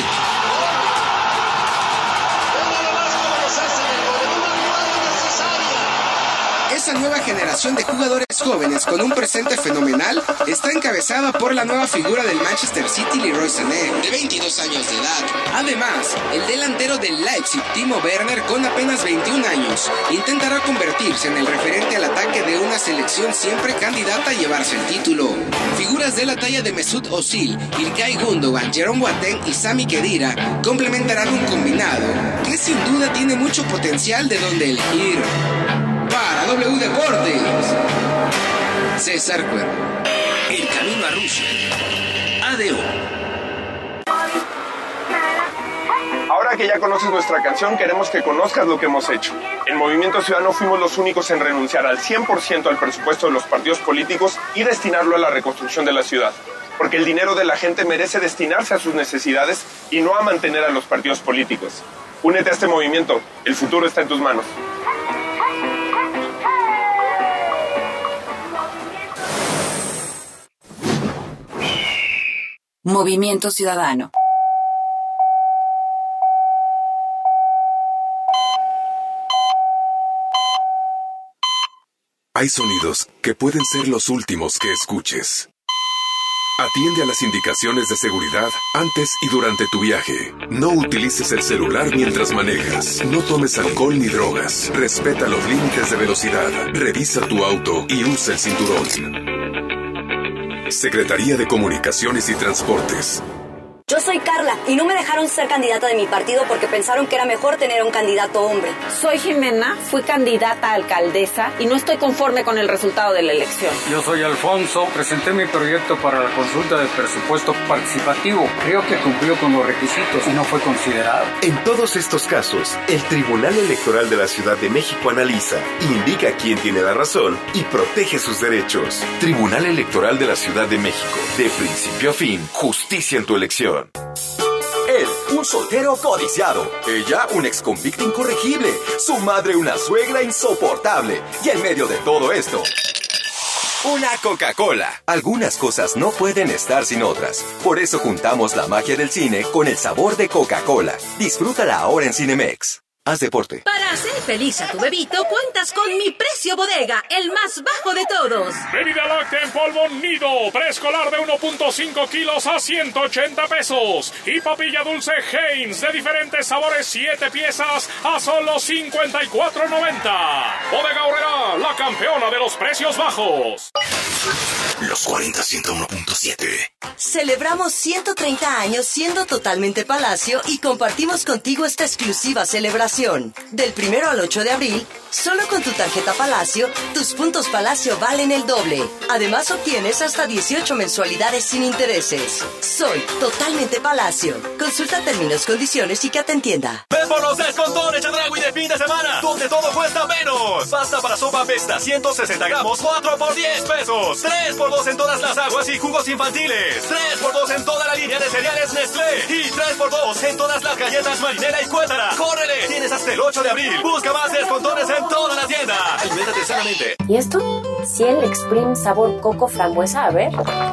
Esa nueva generación de jugadores jóvenes con un presente fenomenal está encabezada por la nueva figura del Manchester City, Leroy Sané, de 22 años de edad. Además, el delantero del Leipzig, Timo Werner, con apenas 21 años, intentará convertirse en el referente al ataque de una selección siempre candidata a llevarse el título. Figuras de la talla de Mesut Özil, Ilkay Gundogan, Jerome Boateng y Sami Khedira complementarán un combinado que sin duda tiene mucho potencial de donde elegir. Para W Deportes, César Cuervo. El camino a Rusia. ADO. Ahora que ya conoces nuestra canción, queremos que conozcas lo que hemos hecho. En Movimiento Ciudadano fuimos los únicos en renunciar al 100% al presupuesto de los partidos políticos y destinarlo a la reconstrucción de la ciudad. Porque el dinero de la gente merece destinarse a sus necesidades y no a mantener a los partidos políticos. Únete a este movimiento, el futuro está en tus manos. Movimiento Ciudadano. Hay sonidos que pueden ser los últimos que escuches. Atiende a las indicaciones de seguridad antes y durante tu viaje. No utilices el celular mientras manejas. No tomes alcohol ni drogas. Respeta los límites de velocidad. Revisa tu auto y usa el cinturón. Secretaría de Comunicaciones y Transportes. Yo soy Carla y no me dejaron ser candidata de mi partido porque pensaron que era mejor tener a un candidato hombre. Soy Jimena, fui candidata a alcaldesa y no estoy conforme con el resultado de la elección. Yo soy Alfonso, presenté mi proyecto para la consulta de presupuesto participativo. Creo que cumplió con los requisitos y no fue considerado. En todos estos casos, el Tribunal Electoral de la Ciudad de México analiza, indica quién tiene la razón y protege sus derechos. Tribunal Electoral de la Ciudad de México. De principio a fin, justicia en tu elección. Él, un soltero codiciado. Ella, un exconvicto incorregible. Su madre, una suegra insoportable. Y en medio de todo esto, una Coca-Cola. Algunas cosas no pueden estar sin otras. Por eso juntamos la magia del cine con el sabor de Coca-Cola. Disfrútala ahora en Cinemex. Haz deporte. Para hacer feliz a tu bebito, cuentas con Mi Precio Bodega, el más bajo de todos. Bebida láctea en polvo Nido, preescolar de 1.5 kilos a 180 pesos. Y papilla dulce Heinz de diferentes sabores, 7 piezas a solo 54.90. Bodega Aurrera, la campeona de los precios bajos. Los 40 101.7. Celebramos 130 años siendo totalmente Palacio y compartimos contigo esta exclusiva celebración. Del 1 al 8 de abril, solo con tu tarjeta Palacio, tus puntos Palacio valen el doble. Además, obtienes hasta 18 mensualidades sin intereses. Soy totalmente Palacio. Consulta términos, condiciones y que te entienda. ¡Ven por los descontones Chedraui de fin de semana! ¡Donde todo cuesta menos! Pasta para sopa Vesta, 160 gramos, 4 por 10 pesos. 3 por 2 en todas las aguas y jugos infantiles. 3 por 2 en toda la línea de cereales Nestlé. Y 3 por 2 en todas las galletas Marinela y Cuétara. ¡Córrele! Tienes hasta el 8 de abril. Busca más descontones en toda la tienda. Aliméntate sanamente. ¿Y esto? Ciel Exprime sabor coco frambuesa, a ver.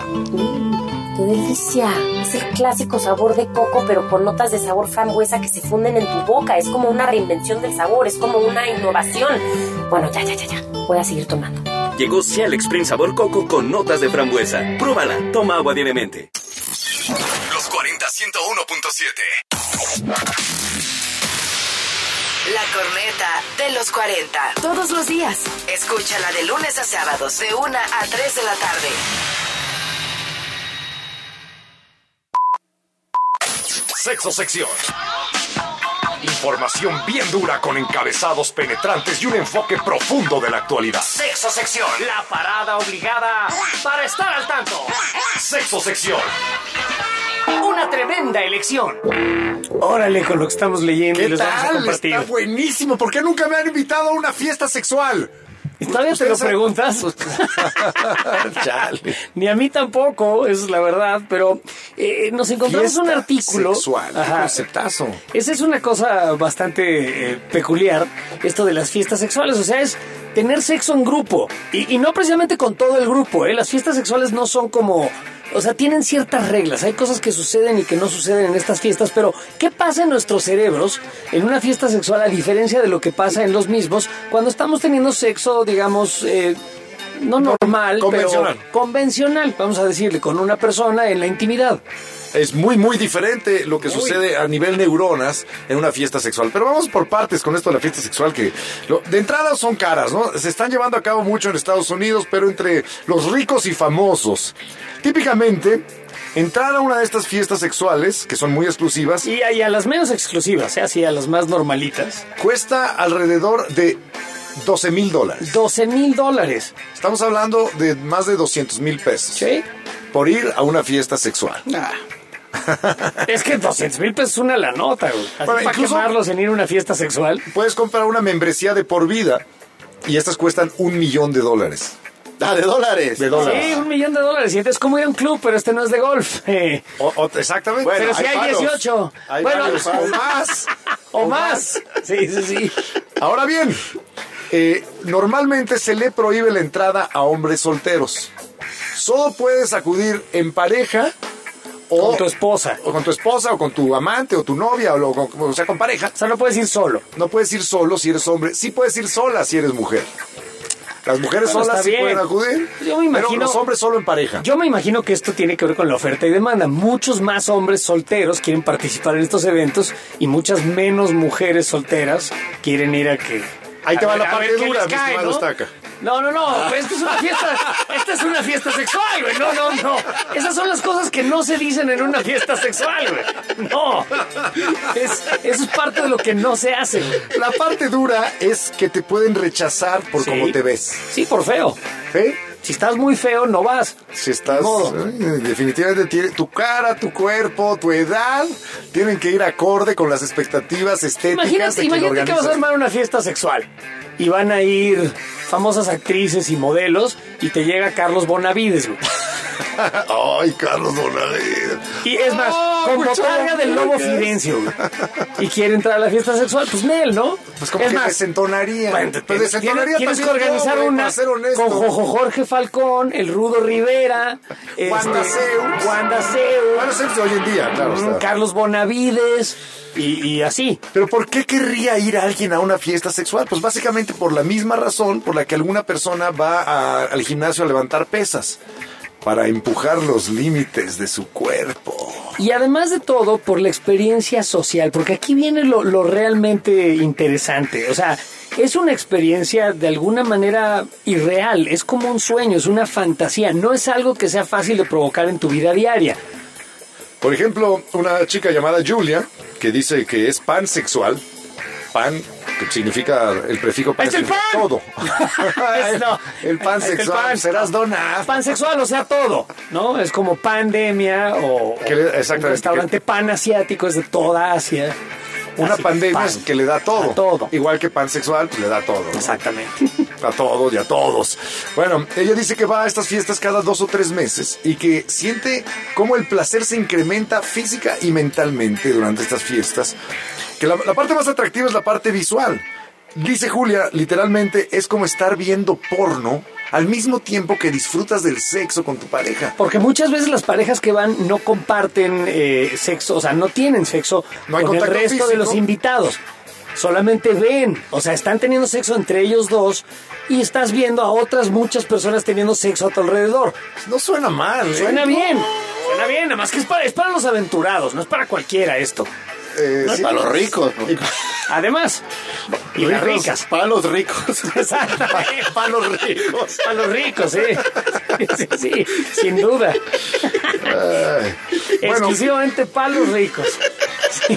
¡Qué delicia! Es el clásico sabor de coco, pero con notas de sabor frambuesa que se funden en tu boca. Es como una reinvención del sabor, es como una innovación. Bueno, ya. Voy a seguir tomando. Llegó Ciel Exprime sabor coco con notas de frambuesa. Pruébala, toma agua diariamente. Los 40 101.7. La corneta de los 40. Todos los días. Escúchala de lunes a sábados, de 1 a 3 de la tarde. Sexo Sección. Información bien dura con encabezados penetrantes y un enfoque profundo de la actualidad. Sexo Sección. La parada obligada para estar al tanto. Sexo Sección. Una una tremenda elección. Órale con lo que estamos leyendo y les vamos a compartir. Está buenísimo. ¿Por qué nunca me han invitado a una fiesta sexual? ¿Y todavía te lo preguntas? Ni a mí tampoco, eso es la verdad, pero nos encontramos fiesta un artículo. Sexual, qué conceptazo. Esa es una cosa bastante peculiar, esto de las fiestas sexuales, o sea, es tener sexo en grupo, y no precisamente con todo el grupo, las fiestas sexuales no son como... O sea, tienen ciertas reglas, hay cosas que suceden y que no suceden en estas fiestas, pero ¿qué pasa en nuestros cerebros en una fiesta sexual a diferencia de lo que pasa en los mismos cuando estamos teniendo sexo, digamos, no normal, convencional. pero convencional, vamos a decirle, con una persona en la intimidad? Es muy, muy diferente lo que sucede a nivel neuronas en una fiesta sexual. Pero vamos por partes con esto de la fiesta sexual, que de entrada son caras, ¿no? Se están llevando a cabo mucho en Estados Unidos, pero entre los ricos y famosos. Típicamente, entrar a una de estas fiestas sexuales, que son muy exclusivas... Y a las menos exclusivas, así a las más normalitas. Cuesta alrededor de $12,000. $12,000. Estamos hablando de más de 200,000 pesos. ¿Sí? Por ir a una fiesta sexual. Es que 200,000 pesos es una la nota, güey. Para quemarlos en ir a una fiesta sexual. Puedes comprar una membresía de por vida y estas cuestan $1,000,000. ¿de dólares? Sí, $1,000,000. Y entonces como ir a un club, pero este no es de golf. Exactamente. Bueno, pero si hay 18. Hay bueno, o más. O más. Sí. Ahora bien, normalmente se le prohíbe la entrada a hombres solteros. Solo puedes acudir en pareja o con tu esposa. O con tu esposa, o con tu amante, o tu novia, o sea, con pareja. O sea, no puedes ir solo. No puedes ir solo si eres hombre. Sí puedes ir sola si eres mujer. Las mujeres solas sí pueden acudir, yo me imagino, pero los hombres solo en pareja. Yo me imagino que esto tiene que ver con la oferta y demanda. Muchos más hombres solteros quieren participar en estos eventos y muchas menos mujeres solteras quieren ir a que... Ahí te va la parte dura, mi estimado Estaca. No, pues esto es una fiesta, esta es una fiesta sexual, güey. No. Esas son las cosas que no se dicen en una fiesta sexual, güey. No. Eso es parte de lo que no se hace, güey. La parte dura es que te pueden rechazar por cómo te ves. Sí, por feo. ¿Sí? Si estás muy feo, no vas. Si estás... definitivamente tu cara, tu cuerpo, tu edad tienen que ir acorde con las expectativas estéticas. Imagínate que vas a armar una fiesta sexual y van a ir famosas actrices y modelos y te llega Carlos Bonavides, güey. Ay, Carlos Bonavides. Y es más, con botarga del Lobo Fidencio, güey. Y quiere entrar a la fiesta sexual, pues Nel, ¿no? Pues como que desentonaría. Bueno, tienes que organizar una con Jorge Falcón, el Rudo Rivera, Wanda Zeus de hoy en día, claro. Carlos Bonavides y así. Pero ¿por qué querría ir alguien a una fiesta sexual? Pues básicamente por la misma razón por la que alguna persona va al gimnasio a levantar pesas. Para empujar los límites de su cuerpo. Y además de todo, por la experiencia social, porque aquí viene lo realmente interesante. O sea, es una experiencia de alguna manera irreal, es como un sueño, es una fantasía, no es algo que sea fácil de provocar en tu vida diaria. Por ejemplo, una chica llamada Julia, que dice que es pansexual, pan, que significa el prefijo pan, ¡es el pan! Todo. El pansexual, serás dona. Pansexual, o sea, todo, ¿no? Es como pandemia o un restaurante pan asiático, es de toda Asia. Una pandemia es que le da todo. A todo. Igual que pansexual, pues le da todo. Exactamente. A todos y a todos. Bueno, ella dice que va a estas fiestas cada 2 o 3 meses y que siente cómo el placer se incrementa física y mentalmente durante estas fiestas. Que la parte más atractiva es la parte visual. Dice Julia, literalmente, es como estar viendo porno al mismo tiempo que disfrutas del sexo con tu pareja. Porque muchas veces las parejas que van no comparten sexo, o sea, no tienen sexo con el resto físico de los invitados. Solamente ven, o sea, están teniendo sexo entre ellos dos y estás viendo a otras muchas personas teniendo sexo a tu alrededor. No suena mal, ¿eh? Suena bien, nada más que es para los aventurados, no es para cualquiera esto. No es para los ricos, ¿no? Además, y las ricas. Para los ricos. Exactamente, para los ricos. Para los ricos, sí, sin duda. Exclusivamente para los ricos. Sí.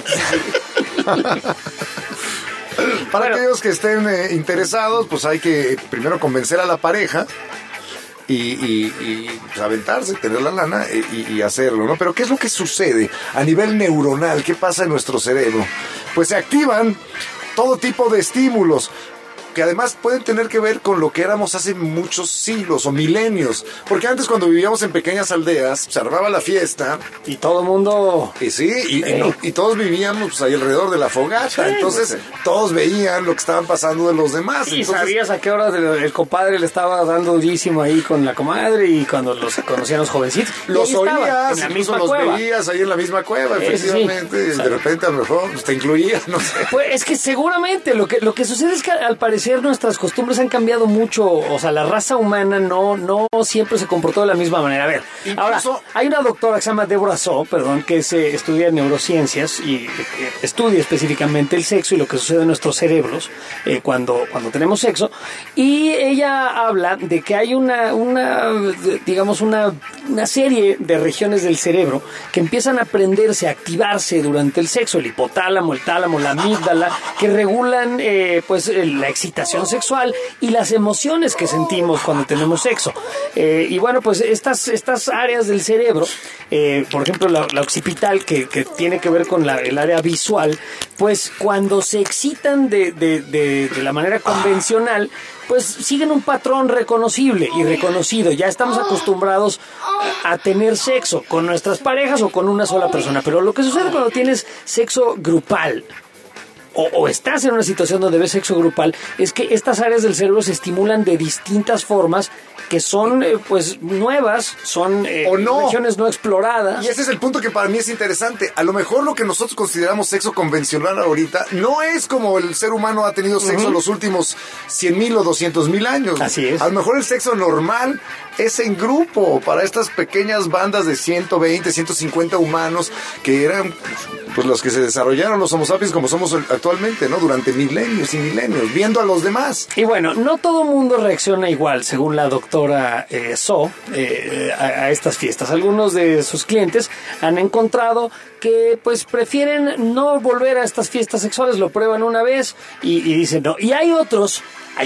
Para aquellos que estén interesados, pues hay que primero convencer a la pareja y pues, aventarse, tener la lana y hacerlo, ¿no? Pero ¿qué es lo que sucede a nivel neuronal? ¿Qué pasa en nuestro cerebro? Pues se activan todo tipo de estímulos que además pueden tener que ver con lo que éramos hace muchos siglos o milenios. Porque antes, cuando vivíamos en pequeñas aldeas, se armaba la fiesta. Y todo el mundo... Y sí, y todos vivíamos pues, ahí alrededor de la fogata. Sí, entonces, todos veían lo que estaban pasando de los demás. Y entonces, sabías a qué hora el compadre le estaba dando durísimo ahí con la comadre, y cuando los conocían los jovencitos. Los oías, en la misma los cueva. veías ahí en la misma cueva, efectivamente. Sí. De repente, a lo mejor, pues, te incluías, no sé. Pues es que seguramente lo que sucede es que al parecer nuestras costumbres han cambiado mucho. O sea, la raza humana no siempre se comportó de la misma manera. A ver, ahora, hay una doctora que se llama Deborah So, que estudia neurociencias y estudia específicamente el sexo y lo que sucede en nuestros cerebros cuando tenemos sexo. Y ella habla de que hay una serie de regiones del cerebro que empiezan a prenderse, a activarse durante el sexo. El hipotálamo, el tálamo, la amígdala, que regulan la excitación sexual y las emociones que sentimos cuando tenemos sexo. Y bueno, pues estas áreas del cerebro, por ejemplo la occipital, que tiene que ver con el área visual, pues cuando se excitan de la manera convencional, pues siguen un patrón reconocible y reconocido. Ya estamos acostumbrados a tener sexo con nuestras parejas o con una sola persona. Pero lo que sucede cuando tienes sexo grupal, o estás en una situación donde ves sexo grupal, es que estas áreas del cerebro se estimulan de distintas formas que son nuevas, son regiones no exploradas. Y ese es el punto que para mí es interesante. A lo mejor lo que nosotros consideramos sexo convencional ahorita no es como el ser humano ha tenido sexo los últimos 100,000 o 200,000 años. Así es. A lo mejor el sexo normal es en grupo, para estas pequeñas bandas de 120, 150 humanos que eran pues los que se desarrollaron los Homo sapiens como somos actualmente, ¿no? Durante milenios y milenios, viendo a los demás. Y bueno, no todo mundo reacciona igual, según la doctora So, a estas fiestas. Algunos de sus clientes han encontrado que pues prefieren no volver a estas fiestas sexuales, lo prueban una vez y dicen no. Y hay otros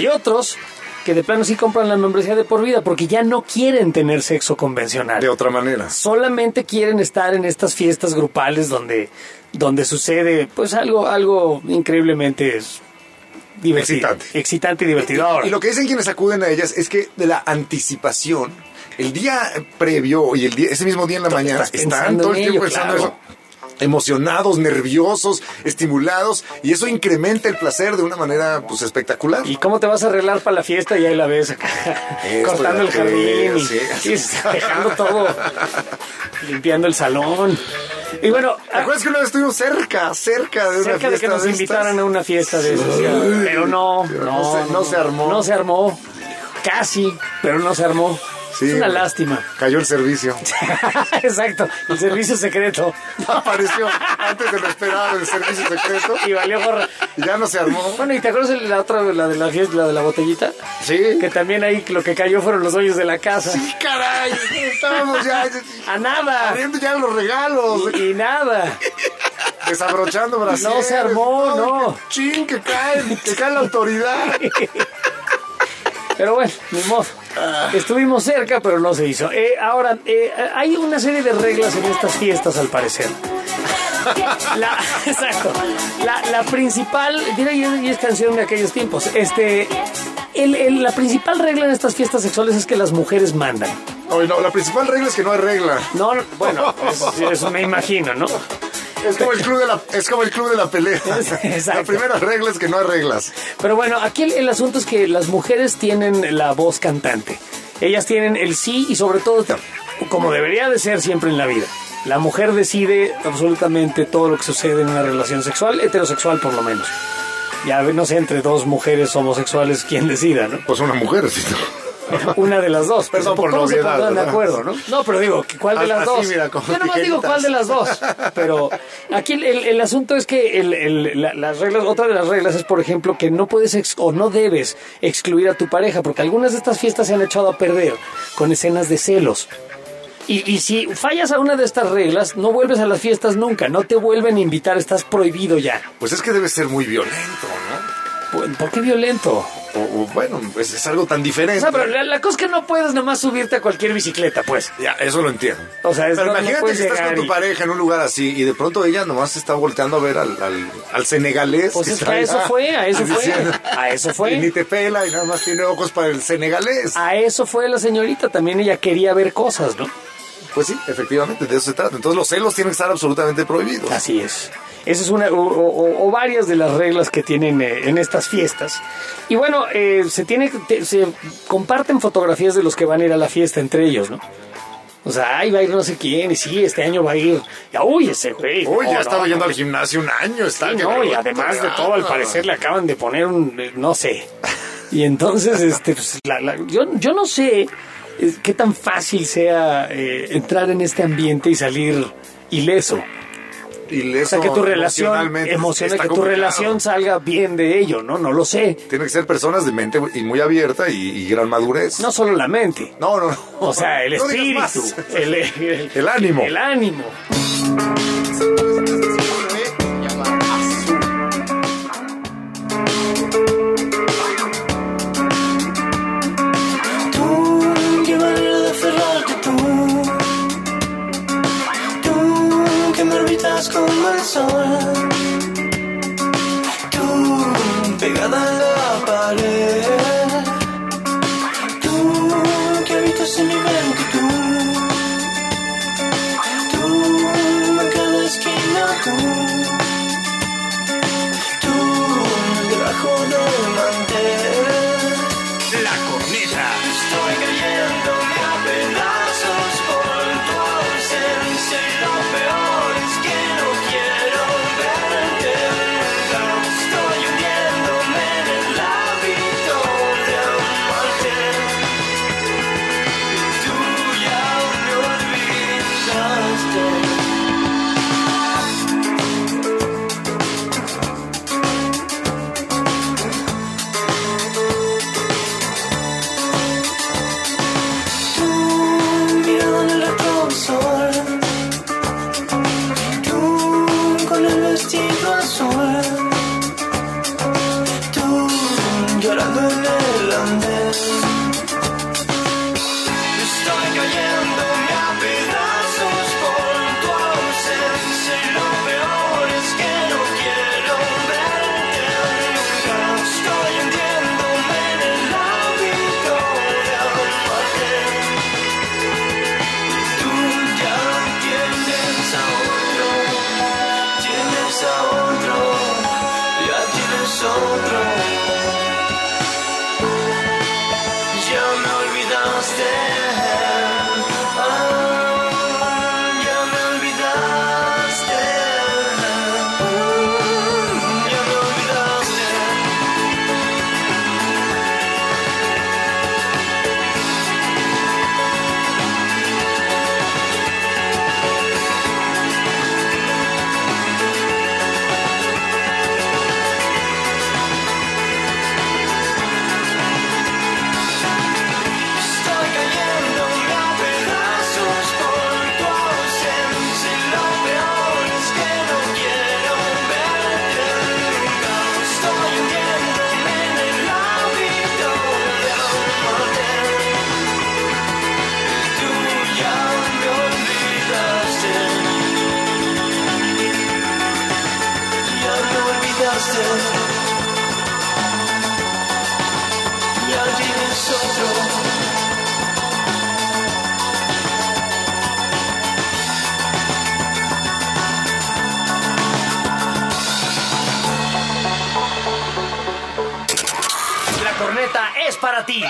que de plano sí compran la membresía de por vida porque ya no quieren tener sexo convencional. De otra manera. Solamente quieren estar en estas fiestas grupales donde sucede pues algo increíblemente divertido. Excitante y divertido. Ahora, y lo que dicen quienes acuden a ellas es que de la anticipación, el día previo y ese mismo día en la mañana, están todo el tiempo pensando eso. Emocionados, nerviosos, estimulados, y eso incrementa el placer de una manera pues espectacular. ¿Y cómo te vas a arreglar para la fiesta? Y ahí la ves acá, cortando el jardín y dejando todo, limpiando el salón. Y bueno, ¿te acuerdas que una vez estuvimos cerca de una fiesta de que nos invitaran a una fiesta de esas? Pero no se armó. No se armó. Casi, pero no se armó. Sí, es una lástima. Cayó el servicio. Exacto, el servicio secreto. Apareció antes de lo esperado el servicio secreto. Y valió gorra. Y ya no se armó. Bueno, ¿y te acuerdas la otra, la de la fiesta, la de la botellita? Sí. Que también ahí lo que cayó fueron los hoyos de la casa. Sí, caray. Estábamos ya a nada. Abriendo ya los regalos. Y nada. Desabrochando brasiles. No se armó, no. Chin, que cae la autoridad. Pero bueno, ni modo. Estuvimos cerca, pero no se hizo. Ahora, hay una serie de reglas en estas fiestas, al parecer. Exacto. La principal, mira, y es canción de aquellos tiempos. La principal regla en estas fiestas sexuales es que las mujeres mandan. No, la principal regla es que no hay regla. No, bueno, eso me imagino, ¿no? Es como el club de la pelea. Exacto. La primera regla es que no hay reglas. Pero bueno, aquí el asunto es que las mujeres tienen la voz cantante. Ellas tienen el sí y sobre todo, como debería de ser siempre en la vida, la mujer decide absolutamente todo lo que sucede en una relación sexual, heterosexual por lo menos. Ya no sé, entre dos mujeres homosexuales, quién decida, ¿no? Pues una mujer, sí. Una de las dos. Perdón por la obviedad. Se de acuerdo, ¿no? No, pero digo, ¿cuál de las dos? Mira, yo nomás digo cuál de las dos. Pero aquí el asunto es que las reglas, otra de las reglas es, por ejemplo, que no puedes o no debes excluir a tu pareja, porque algunas de estas fiestas se han echado a perder con escenas de celos. Y si fallas a una de estas reglas, no vuelves a las fiestas nunca, no te vuelven a invitar, estás prohibido ya. Pues es que debe ser muy violento, ¿no? ¿Por qué violento? bueno, pues es algo tan diferente. O sea, pero la cosa es que no puedes nomás subirte a cualquier bicicleta, pues. Ya, eso lo entiendo. O sea, pero imagínate que estás con tu pareja en un lugar así y de pronto ella nomás está volteando a ver al senegalés. Pues es que a eso fue. Y ni te pela y nada más tiene ojos para el senegalés. A eso fue la señorita, también ella quería ver cosas, ¿no? Pues sí, efectivamente, de eso se trata. Entonces los celos tienen que estar absolutamente prohibidos. Así es. Esa es una o varias de las reglas que tienen en estas fiestas. Y bueno, se comparten fotografías de los que van a ir a la fiesta entre ellos, ¿no? O sea, ahí va a ir no sé quién, y sí, este año va a ir. Uy, ese güey. Uy, ya estaba yendo al gimnasio un año. Está, sí, no, y además de todo, al parecer le acaban de poner no sé. Y entonces, pues, yo no sé qué tan fácil sea entrar en este ambiente y salir ileso. O sea, que tu relación emocional, que tu relación salga bien de ello, ¿no? No lo sé. Tiene que ser personas de mente muy abierta y gran madurez. No solo la mente. No. O sea, el espíritu. El ánimo. El ánimo. Como el sol, tú pegada a la pared, tú que habitas en mi mente, tú en cada esquina, tú debajo del mantel. La Corneta. Estoy cayéndome a pedazos por tu ausencia y lo peor es que no quiero verte nunca. Estoy hundiéndome en el hábito de amarte y tú ya me olvidaste. Tú con el vestido azul, tú llorando en el andén. Estoy cayéndome a pedazos por tu ausencia y lo peor es que no quiero verte nunca. Estoy hundiéndome en el hábito de amarte. Tú ya tienes a otro, ya tienes otro. Ya me olvidaste, ya me olvidaste, ya me olvidaste. Estoy cayéndome a pedazos por tu ausencia y lo peor es que no quiero verte nunca. Estoy hundiéndome en el hábito de amarte y tú ya me olvidaste. Ya me olvidaste. Ya tienes otro. La corneta es para ti.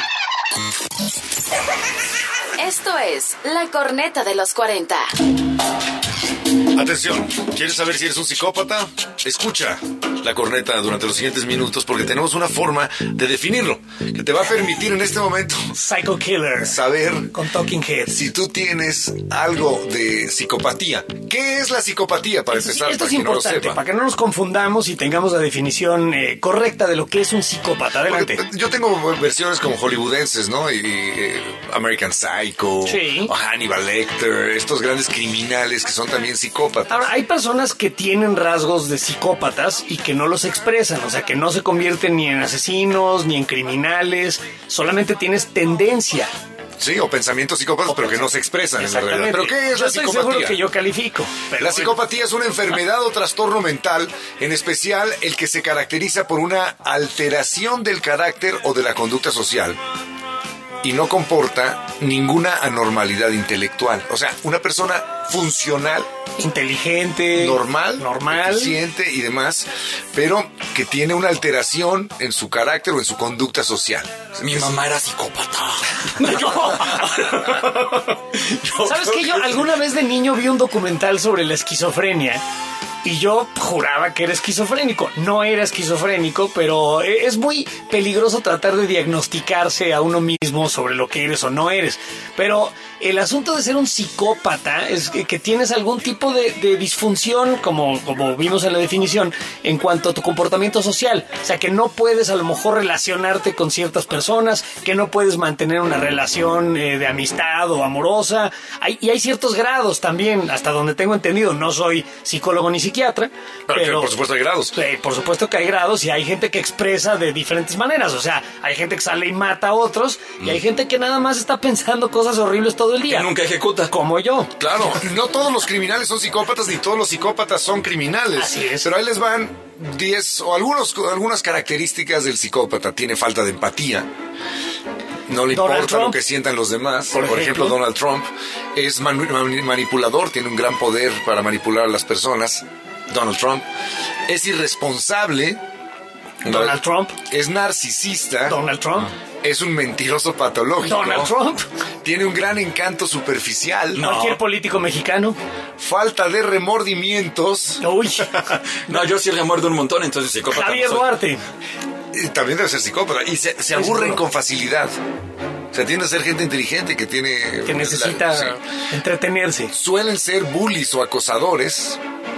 Esto es La Corneta de los 40. Atención, ¿quieres saber si eres un psicópata? Escucha La Corneta durante los siguientes minutos porque tenemos una forma de definirlo que te va a permitir en este momento Psycho Killer saber con Talking Heads si tú tienes algo de psicopatía. ¿Qué es la psicopatía para empezar? Esto para es quien no lo importante, sepa. para que no nos confundamos y tengamos la definición correcta de lo que es un psicópata. Adelante. Porque yo tengo versiones como hollywoodenses, ¿no? Y American Psycho, Sí. o Hannibal Lecter, estos grandes criminales que son tan también psicópata. Ahora, hay personas que tienen rasgos de psicópatas y que no los expresan, o sea, que no se convierten ni en asesinos, ni en criminales, solamente tienes tendencia. Sí, o pensamientos psicópatas, pero que no se expresan en la realidad. ¿Pero qué es la psicopatía? Estoy seguro que yo califico. La psicopatía es una enfermedad o trastorno mental, en especial el que se caracteriza por una alteración del carácter o de la conducta social y no comporta ninguna anormalidad intelectual. O sea, una persona funcional, inteligente, normal, eficiente y demás, pero que tiene una alteración en su carácter o en su conducta social. Mi mamá era psicópata. ¿Sabes qué? Yo alguna vez de niño vi un documental sobre la esquizofrenia y yo juraba que era esquizofrénico. No era esquizofrénico, pero es muy peligroso tratar de diagnosticarse a uno mismo sobre lo que eres o no eres. Pero el asunto de ser un psicópata es que tienes algún tipo de disfunción, como vimos en la definición, en cuanto a tu comportamiento social. O sea, que no puedes a lo mejor relacionarte con ciertas personas, que no puedes mantener una relación de amistad o amorosa. Y hay ciertos grados también, hasta donde tengo entendido. No soy psicólogo ni psiquiatra. Pero por supuesto hay grados. Por supuesto que hay grados y hay gente que expresa de diferentes maneras. O sea, hay gente que sale y mata a otros y hay gente que nada más está pensando cosas horribles todo el día. Que nunca ejecuta. Como yo. Claro, no todos los criminales son psicópatas ni todos los psicópatas son criminales. Así es. Pero ahí les van 10 o algunas características del psicópata. Tiene falta de empatía. No le importa lo que sientan los demás. Por ejemplo, Donald Trump es manipulador, tiene un gran poder para manipular a las personas. Donald Trump es irresponsable. Donald Trump es narcisista. Donald Trump es un mentiroso patológico. Donald Trump tiene un gran encanto superficial. Cualquier político mexicano. Falta de remordimientos. Uy. No, yo sí remuerdo un montón, entonces psicópata. Javier Duarte. También debe ser psicópata. Y se aburren con facilidad. O sea, tiende a ser gente inteligente que tiene... Que necesita entretenerse. Suelen ser bullies o acosadores.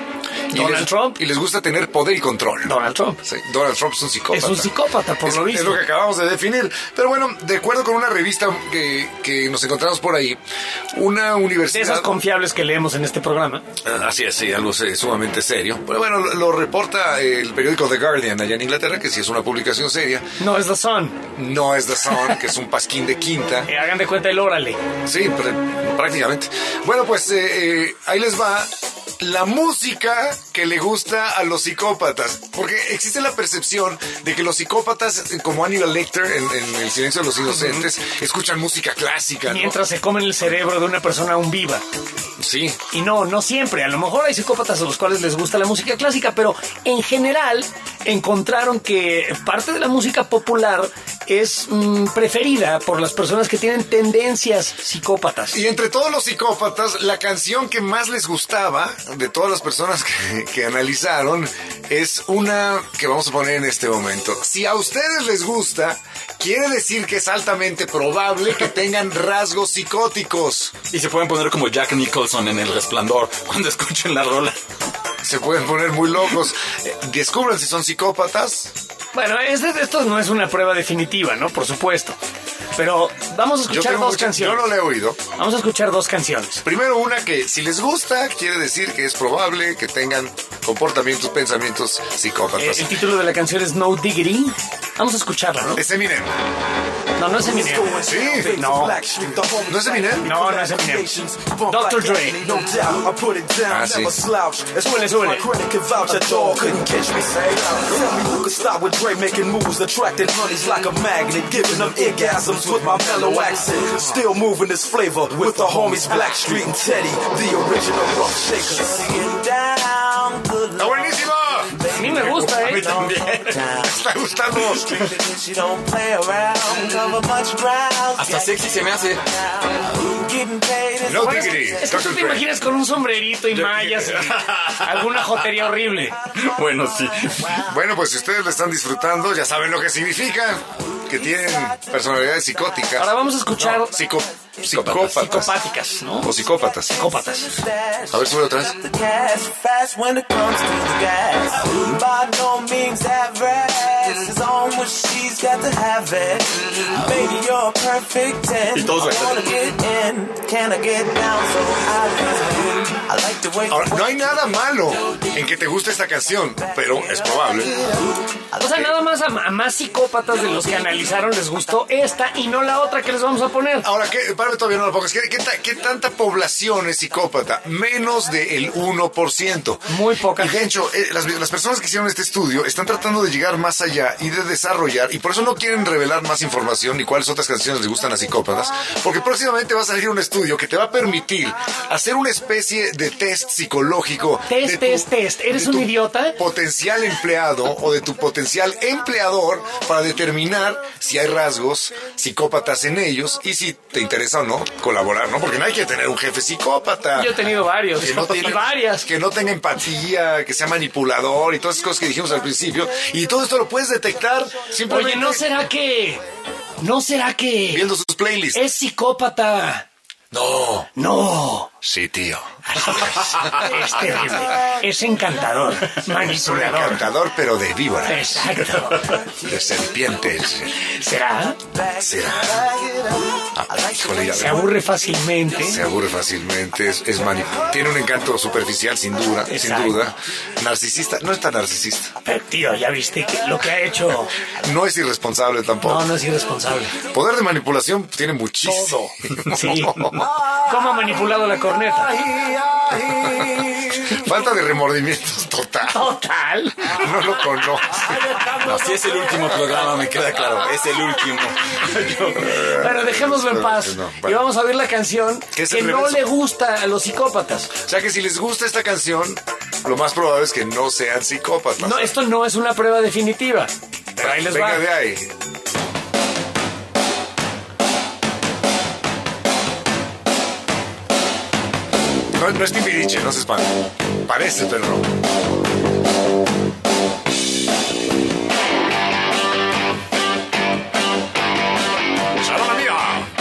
Donald Trump. Y les gusta tener poder y control. Donald Trump. Sí, Donald Trump es un psicópata. Es un psicópata, por lo visto. Es lo que acabamos de definir. Pero bueno, de acuerdo con una revista que nos encontramos por ahí, una universidad... De esas confiables que leemos en este programa. Así es, sí, algo sumamente serio. Pero bueno, lo reporta el periódico The Guardian allá en Inglaterra, que sí es una publicación seria. No es The Sun. No es The Sun, que es un pasquín de quinta. Hagan de cuenta el órale. Sí, prácticamente. Bueno, pues ahí les va la música que le gusta a los psicópatas, porque existe la percepción de que los psicópatas, como Hannibal Lecter en El silencio de los inocentes, escuchan música clásica, ¿no? Mientras se comen el cerebro de una persona aún viva. Sí. Y no siempre. A lo mejor hay psicópatas a los cuales les gusta la música clásica, pero en general encontraron que parte de la música popular es preferida por las personas que tienen tendencias psicópatas. Y entre todos los psicópatas, la canción que más les gustaba de todas las personas que analizaron es una que vamos a poner en este momento. Si a ustedes les gusta, quiere decir que es altamente probable que tengan rasgos psicóticos. Y se pueden poner como Jack Nicholson en El Resplandor cuando escuchen la rola. Se pueden poner muy locos. Descubran si son psicópatas. Bueno, esto no es una prueba definitiva, ¿no? Por supuesto. Pero vamos a escuchar dos canciones. Yo no la he oído. Vamos a escuchar dos canciones. Primero una que, si les gusta, quiere decir que es probable que tengan comportamientos, pensamientos psicópatas. El título de la canción es No Diggity. Vamos a escucharla, ¿no? Es Eminem. No es Eminem. Sí. No. ¿No es Eminem? No es Eminem. Dr. Dre. Ah, sí. Súbele, súbele. With my mellow accent, still moving this flavor with the homies Blackstreet and Teddy, the original rough shakers. ¡Está buenísimo! A mí me gusta, A mí también. Me está gustando. Hasta sexy se me hace. No diggity. Es que tú te imaginas con un sombrerito y mallas y alguna jotería horrible. Bueno, sí. Bueno, pues si ustedes lo están disfrutando, ya saben lo que significa. Que tienen personalidades psicóticas. Ahora vamos a escuchar Psicopáticas, ¿no? O psicópatas. Psicópatas. A ver, sube otra vez. Y todos Ahora, no hay nada malo en que te guste esta canción, pero es probable. O sea, nada más a más psicópatas de los que analizaron les gustó esta y no la otra que les vamos a poner. Ahora, párame, todavía no la pongas. ¿Qué tanta población es psicópata? Menos del 1%. Muy poca. Y de hecho, las personas que hicieron este estudio están tratando de llegar más allá y de desarrollar, y por eso no quieren revelar más información ni cuáles otras canciones les gustan a psicópatas, porque próximamente va a salir un estudio que te va a permitir hacer una especie de test psicológico. Test. ¿Eres un idiota? Potencial empleado o de tu potencial empleador para determinar si hay rasgos psicópatas en ellos y si te interesa o no colaborar, ¿no? Porque no hay que tener un jefe psicópata. Yo he tenido varios. Varias. Que no tenga empatía, que sea manipulador y todas esas cosas que dijimos al principio. Y todo esto lo puedes detectar simplemente. Oye, ¿No será que viendo sus playlists? Es psicópata. No. Sí, tío. Es terrible. Es encantador. Manipulador. Es un encantador, pero de víboras. Exacto. De serpientes. ¿Será? Híjole, ya se aburre fácilmente. Tiene un encanto superficial, sin duda. Exacto. Sin duda. Narcisista. No es tan narcisista. Pero, tío, ya viste que lo que ha hecho. No es irresponsable tampoco. No es irresponsable. Poder de manipulación tiene muchísimo. Todo. Sí. ¿Cómo ha manipulado la corneta? Falta de remordimientos total. No lo conozco. No, si es el último programa, me queda claro. Es el último. Bueno, dejémoslo en paz. Y vamos a ver la canción que no le gusta a los psicópatas. O sea que si les gusta esta canción, lo más probable es que no sean psicópatas. No, esto no es una prueba definitiva. Pero ahí les va. Venga de ahí. No es Timbiriche, no se espante. Parece, pero no. ¡Shalom, amiga!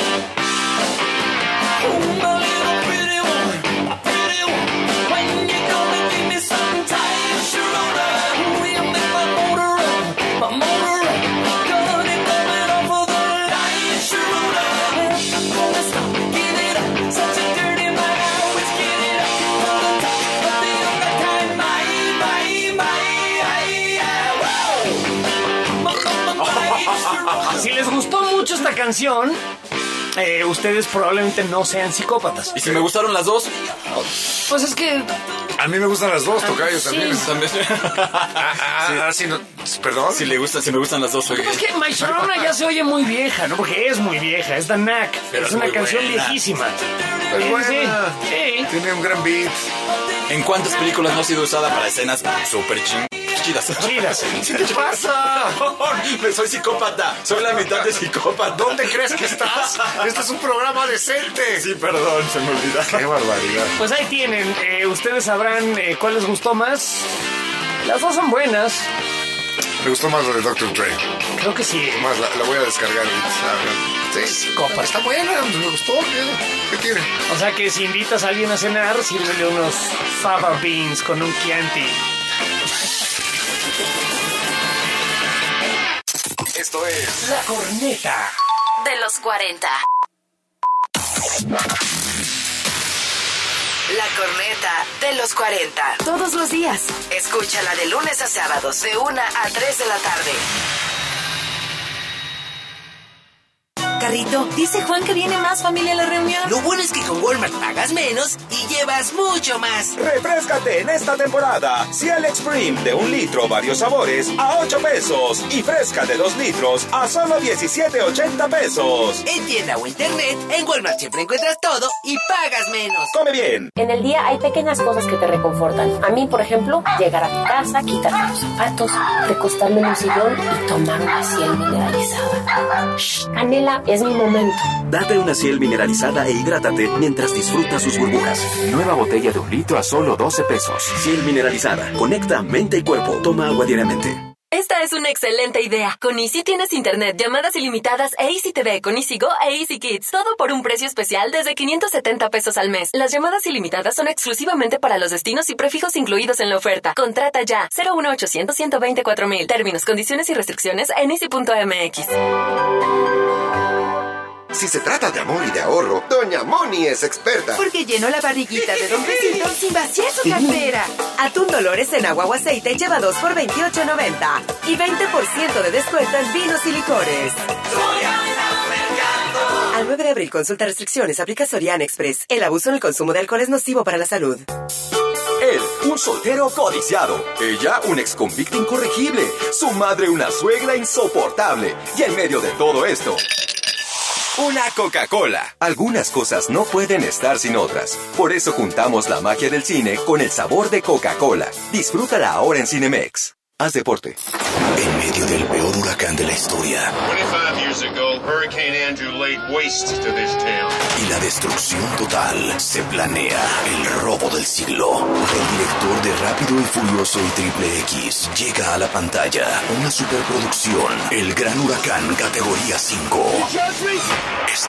Si les gustó mucho esta canción, ustedes probablemente no sean psicópatas. ¿Y si me gustaron las dos? Pues es que... A mí me gustan las dos, tocayo, también. Sí, no, perdón. Si me gustan las dos, soy Es que My Sharona ya se oye muy vieja, ¿no? Porque es muy vieja, es Dan Knack. Pero es una canción viejísima. Es buena. Sí. Tiene un gran beat. ¿En cuántas películas no ha sido usada para escenas súper chidas? ¿Qué te pasa? Soy psicópata. Soy la mitad de psicópata. ¿Dónde crees que estás? Este es un programa decente. Sí, perdón, se me olvidó. Qué barbaridad. Pues ahí tienen. Ustedes sabrán cuál les gustó más. Las dos son buenas. Me gustó más la de Dr. Dre. Creo que sí. Más la voy a descargar ahorita. Sí, psicópata. Está buena, me gustó. ¿Qué tiene? O sea que si invitas a alguien a cenar, sírvele unos fava beans con un Chianti. Esto es La Corneta de los 40. La Corneta de los 40. Todos los días. Escúchala de lunes a sábados de 1 a 3 de la tarde. Carrito, dice Juan que viene más familia a la reunión. Lo bueno es que con Walmart pagas menos y llevas mucho más. Refréscate en esta temporada. Ciel Exprime de 1 litro, varios sabores, a 8 pesos. Y Fresca de 2 litros, a solo 17.80 pesos. En tienda o internet, en Walmart siempre encuentras todo y pagas menos. Come bien. En el día hay pequeñas cosas que te reconfortan. A mí, por ejemplo, llegar a tu casa, quitarte los zapatos, recostarme en un sillón y tomar una Ciel mineralizada. Shh, Canela, es mi momento. Date una Ciel mineralizada e hidrátate mientras disfrutas sus burbujas. Nueva botella de 1 litro a solo 12 pesos. Ciel mineralizada. Conecta mente y cuerpo. Toma agua diariamente. Esta es una excelente idea. Con Easy tienes internet, llamadas ilimitadas e Easy TV con Easy Go e Easy Kids. Todo por un precio especial desde 570 pesos al mes. Las llamadas ilimitadas son exclusivamente para los destinos y prefijos incluidos en la oferta. Contrata ya. 01800 124 000. Términos, condiciones y restricciones en easy.mx. Si se trata de amor y de ahorro, Doña Moni es experta. Porque llenó la barriguita de Don Pesito sin vaciar su cartera. Atún Dolores en agua o aceite lleva 2 por $28.90. Y 20% de descuento en vinos y licores. Al 9 de abril, consulta restricciones, aplica Soriana Express. El abuso en el consumo de alcohol es nocivo para la salud. Él, un soltero codiciado. Ella, un exconvicto incorregible. Su madre, una suegra insoportable. Y en medio de todo esto, una Coca-Cola. Algunas cosas no pueden estar sin otras. Por eso juntamos la magia del cine con el sabor de Coca-Cola. Disfrútala ahora en Cinemex. Haz deporte. En medio del peor huracán de la historia 25 years ago, Hurricane Andrew laid waste to this town. y la destrucción total, se planea el robo del siglo. El director de Rápido y Furioso y Triple X llega a la pantalla. Una superproducción. El Gran Huracán categoría 5.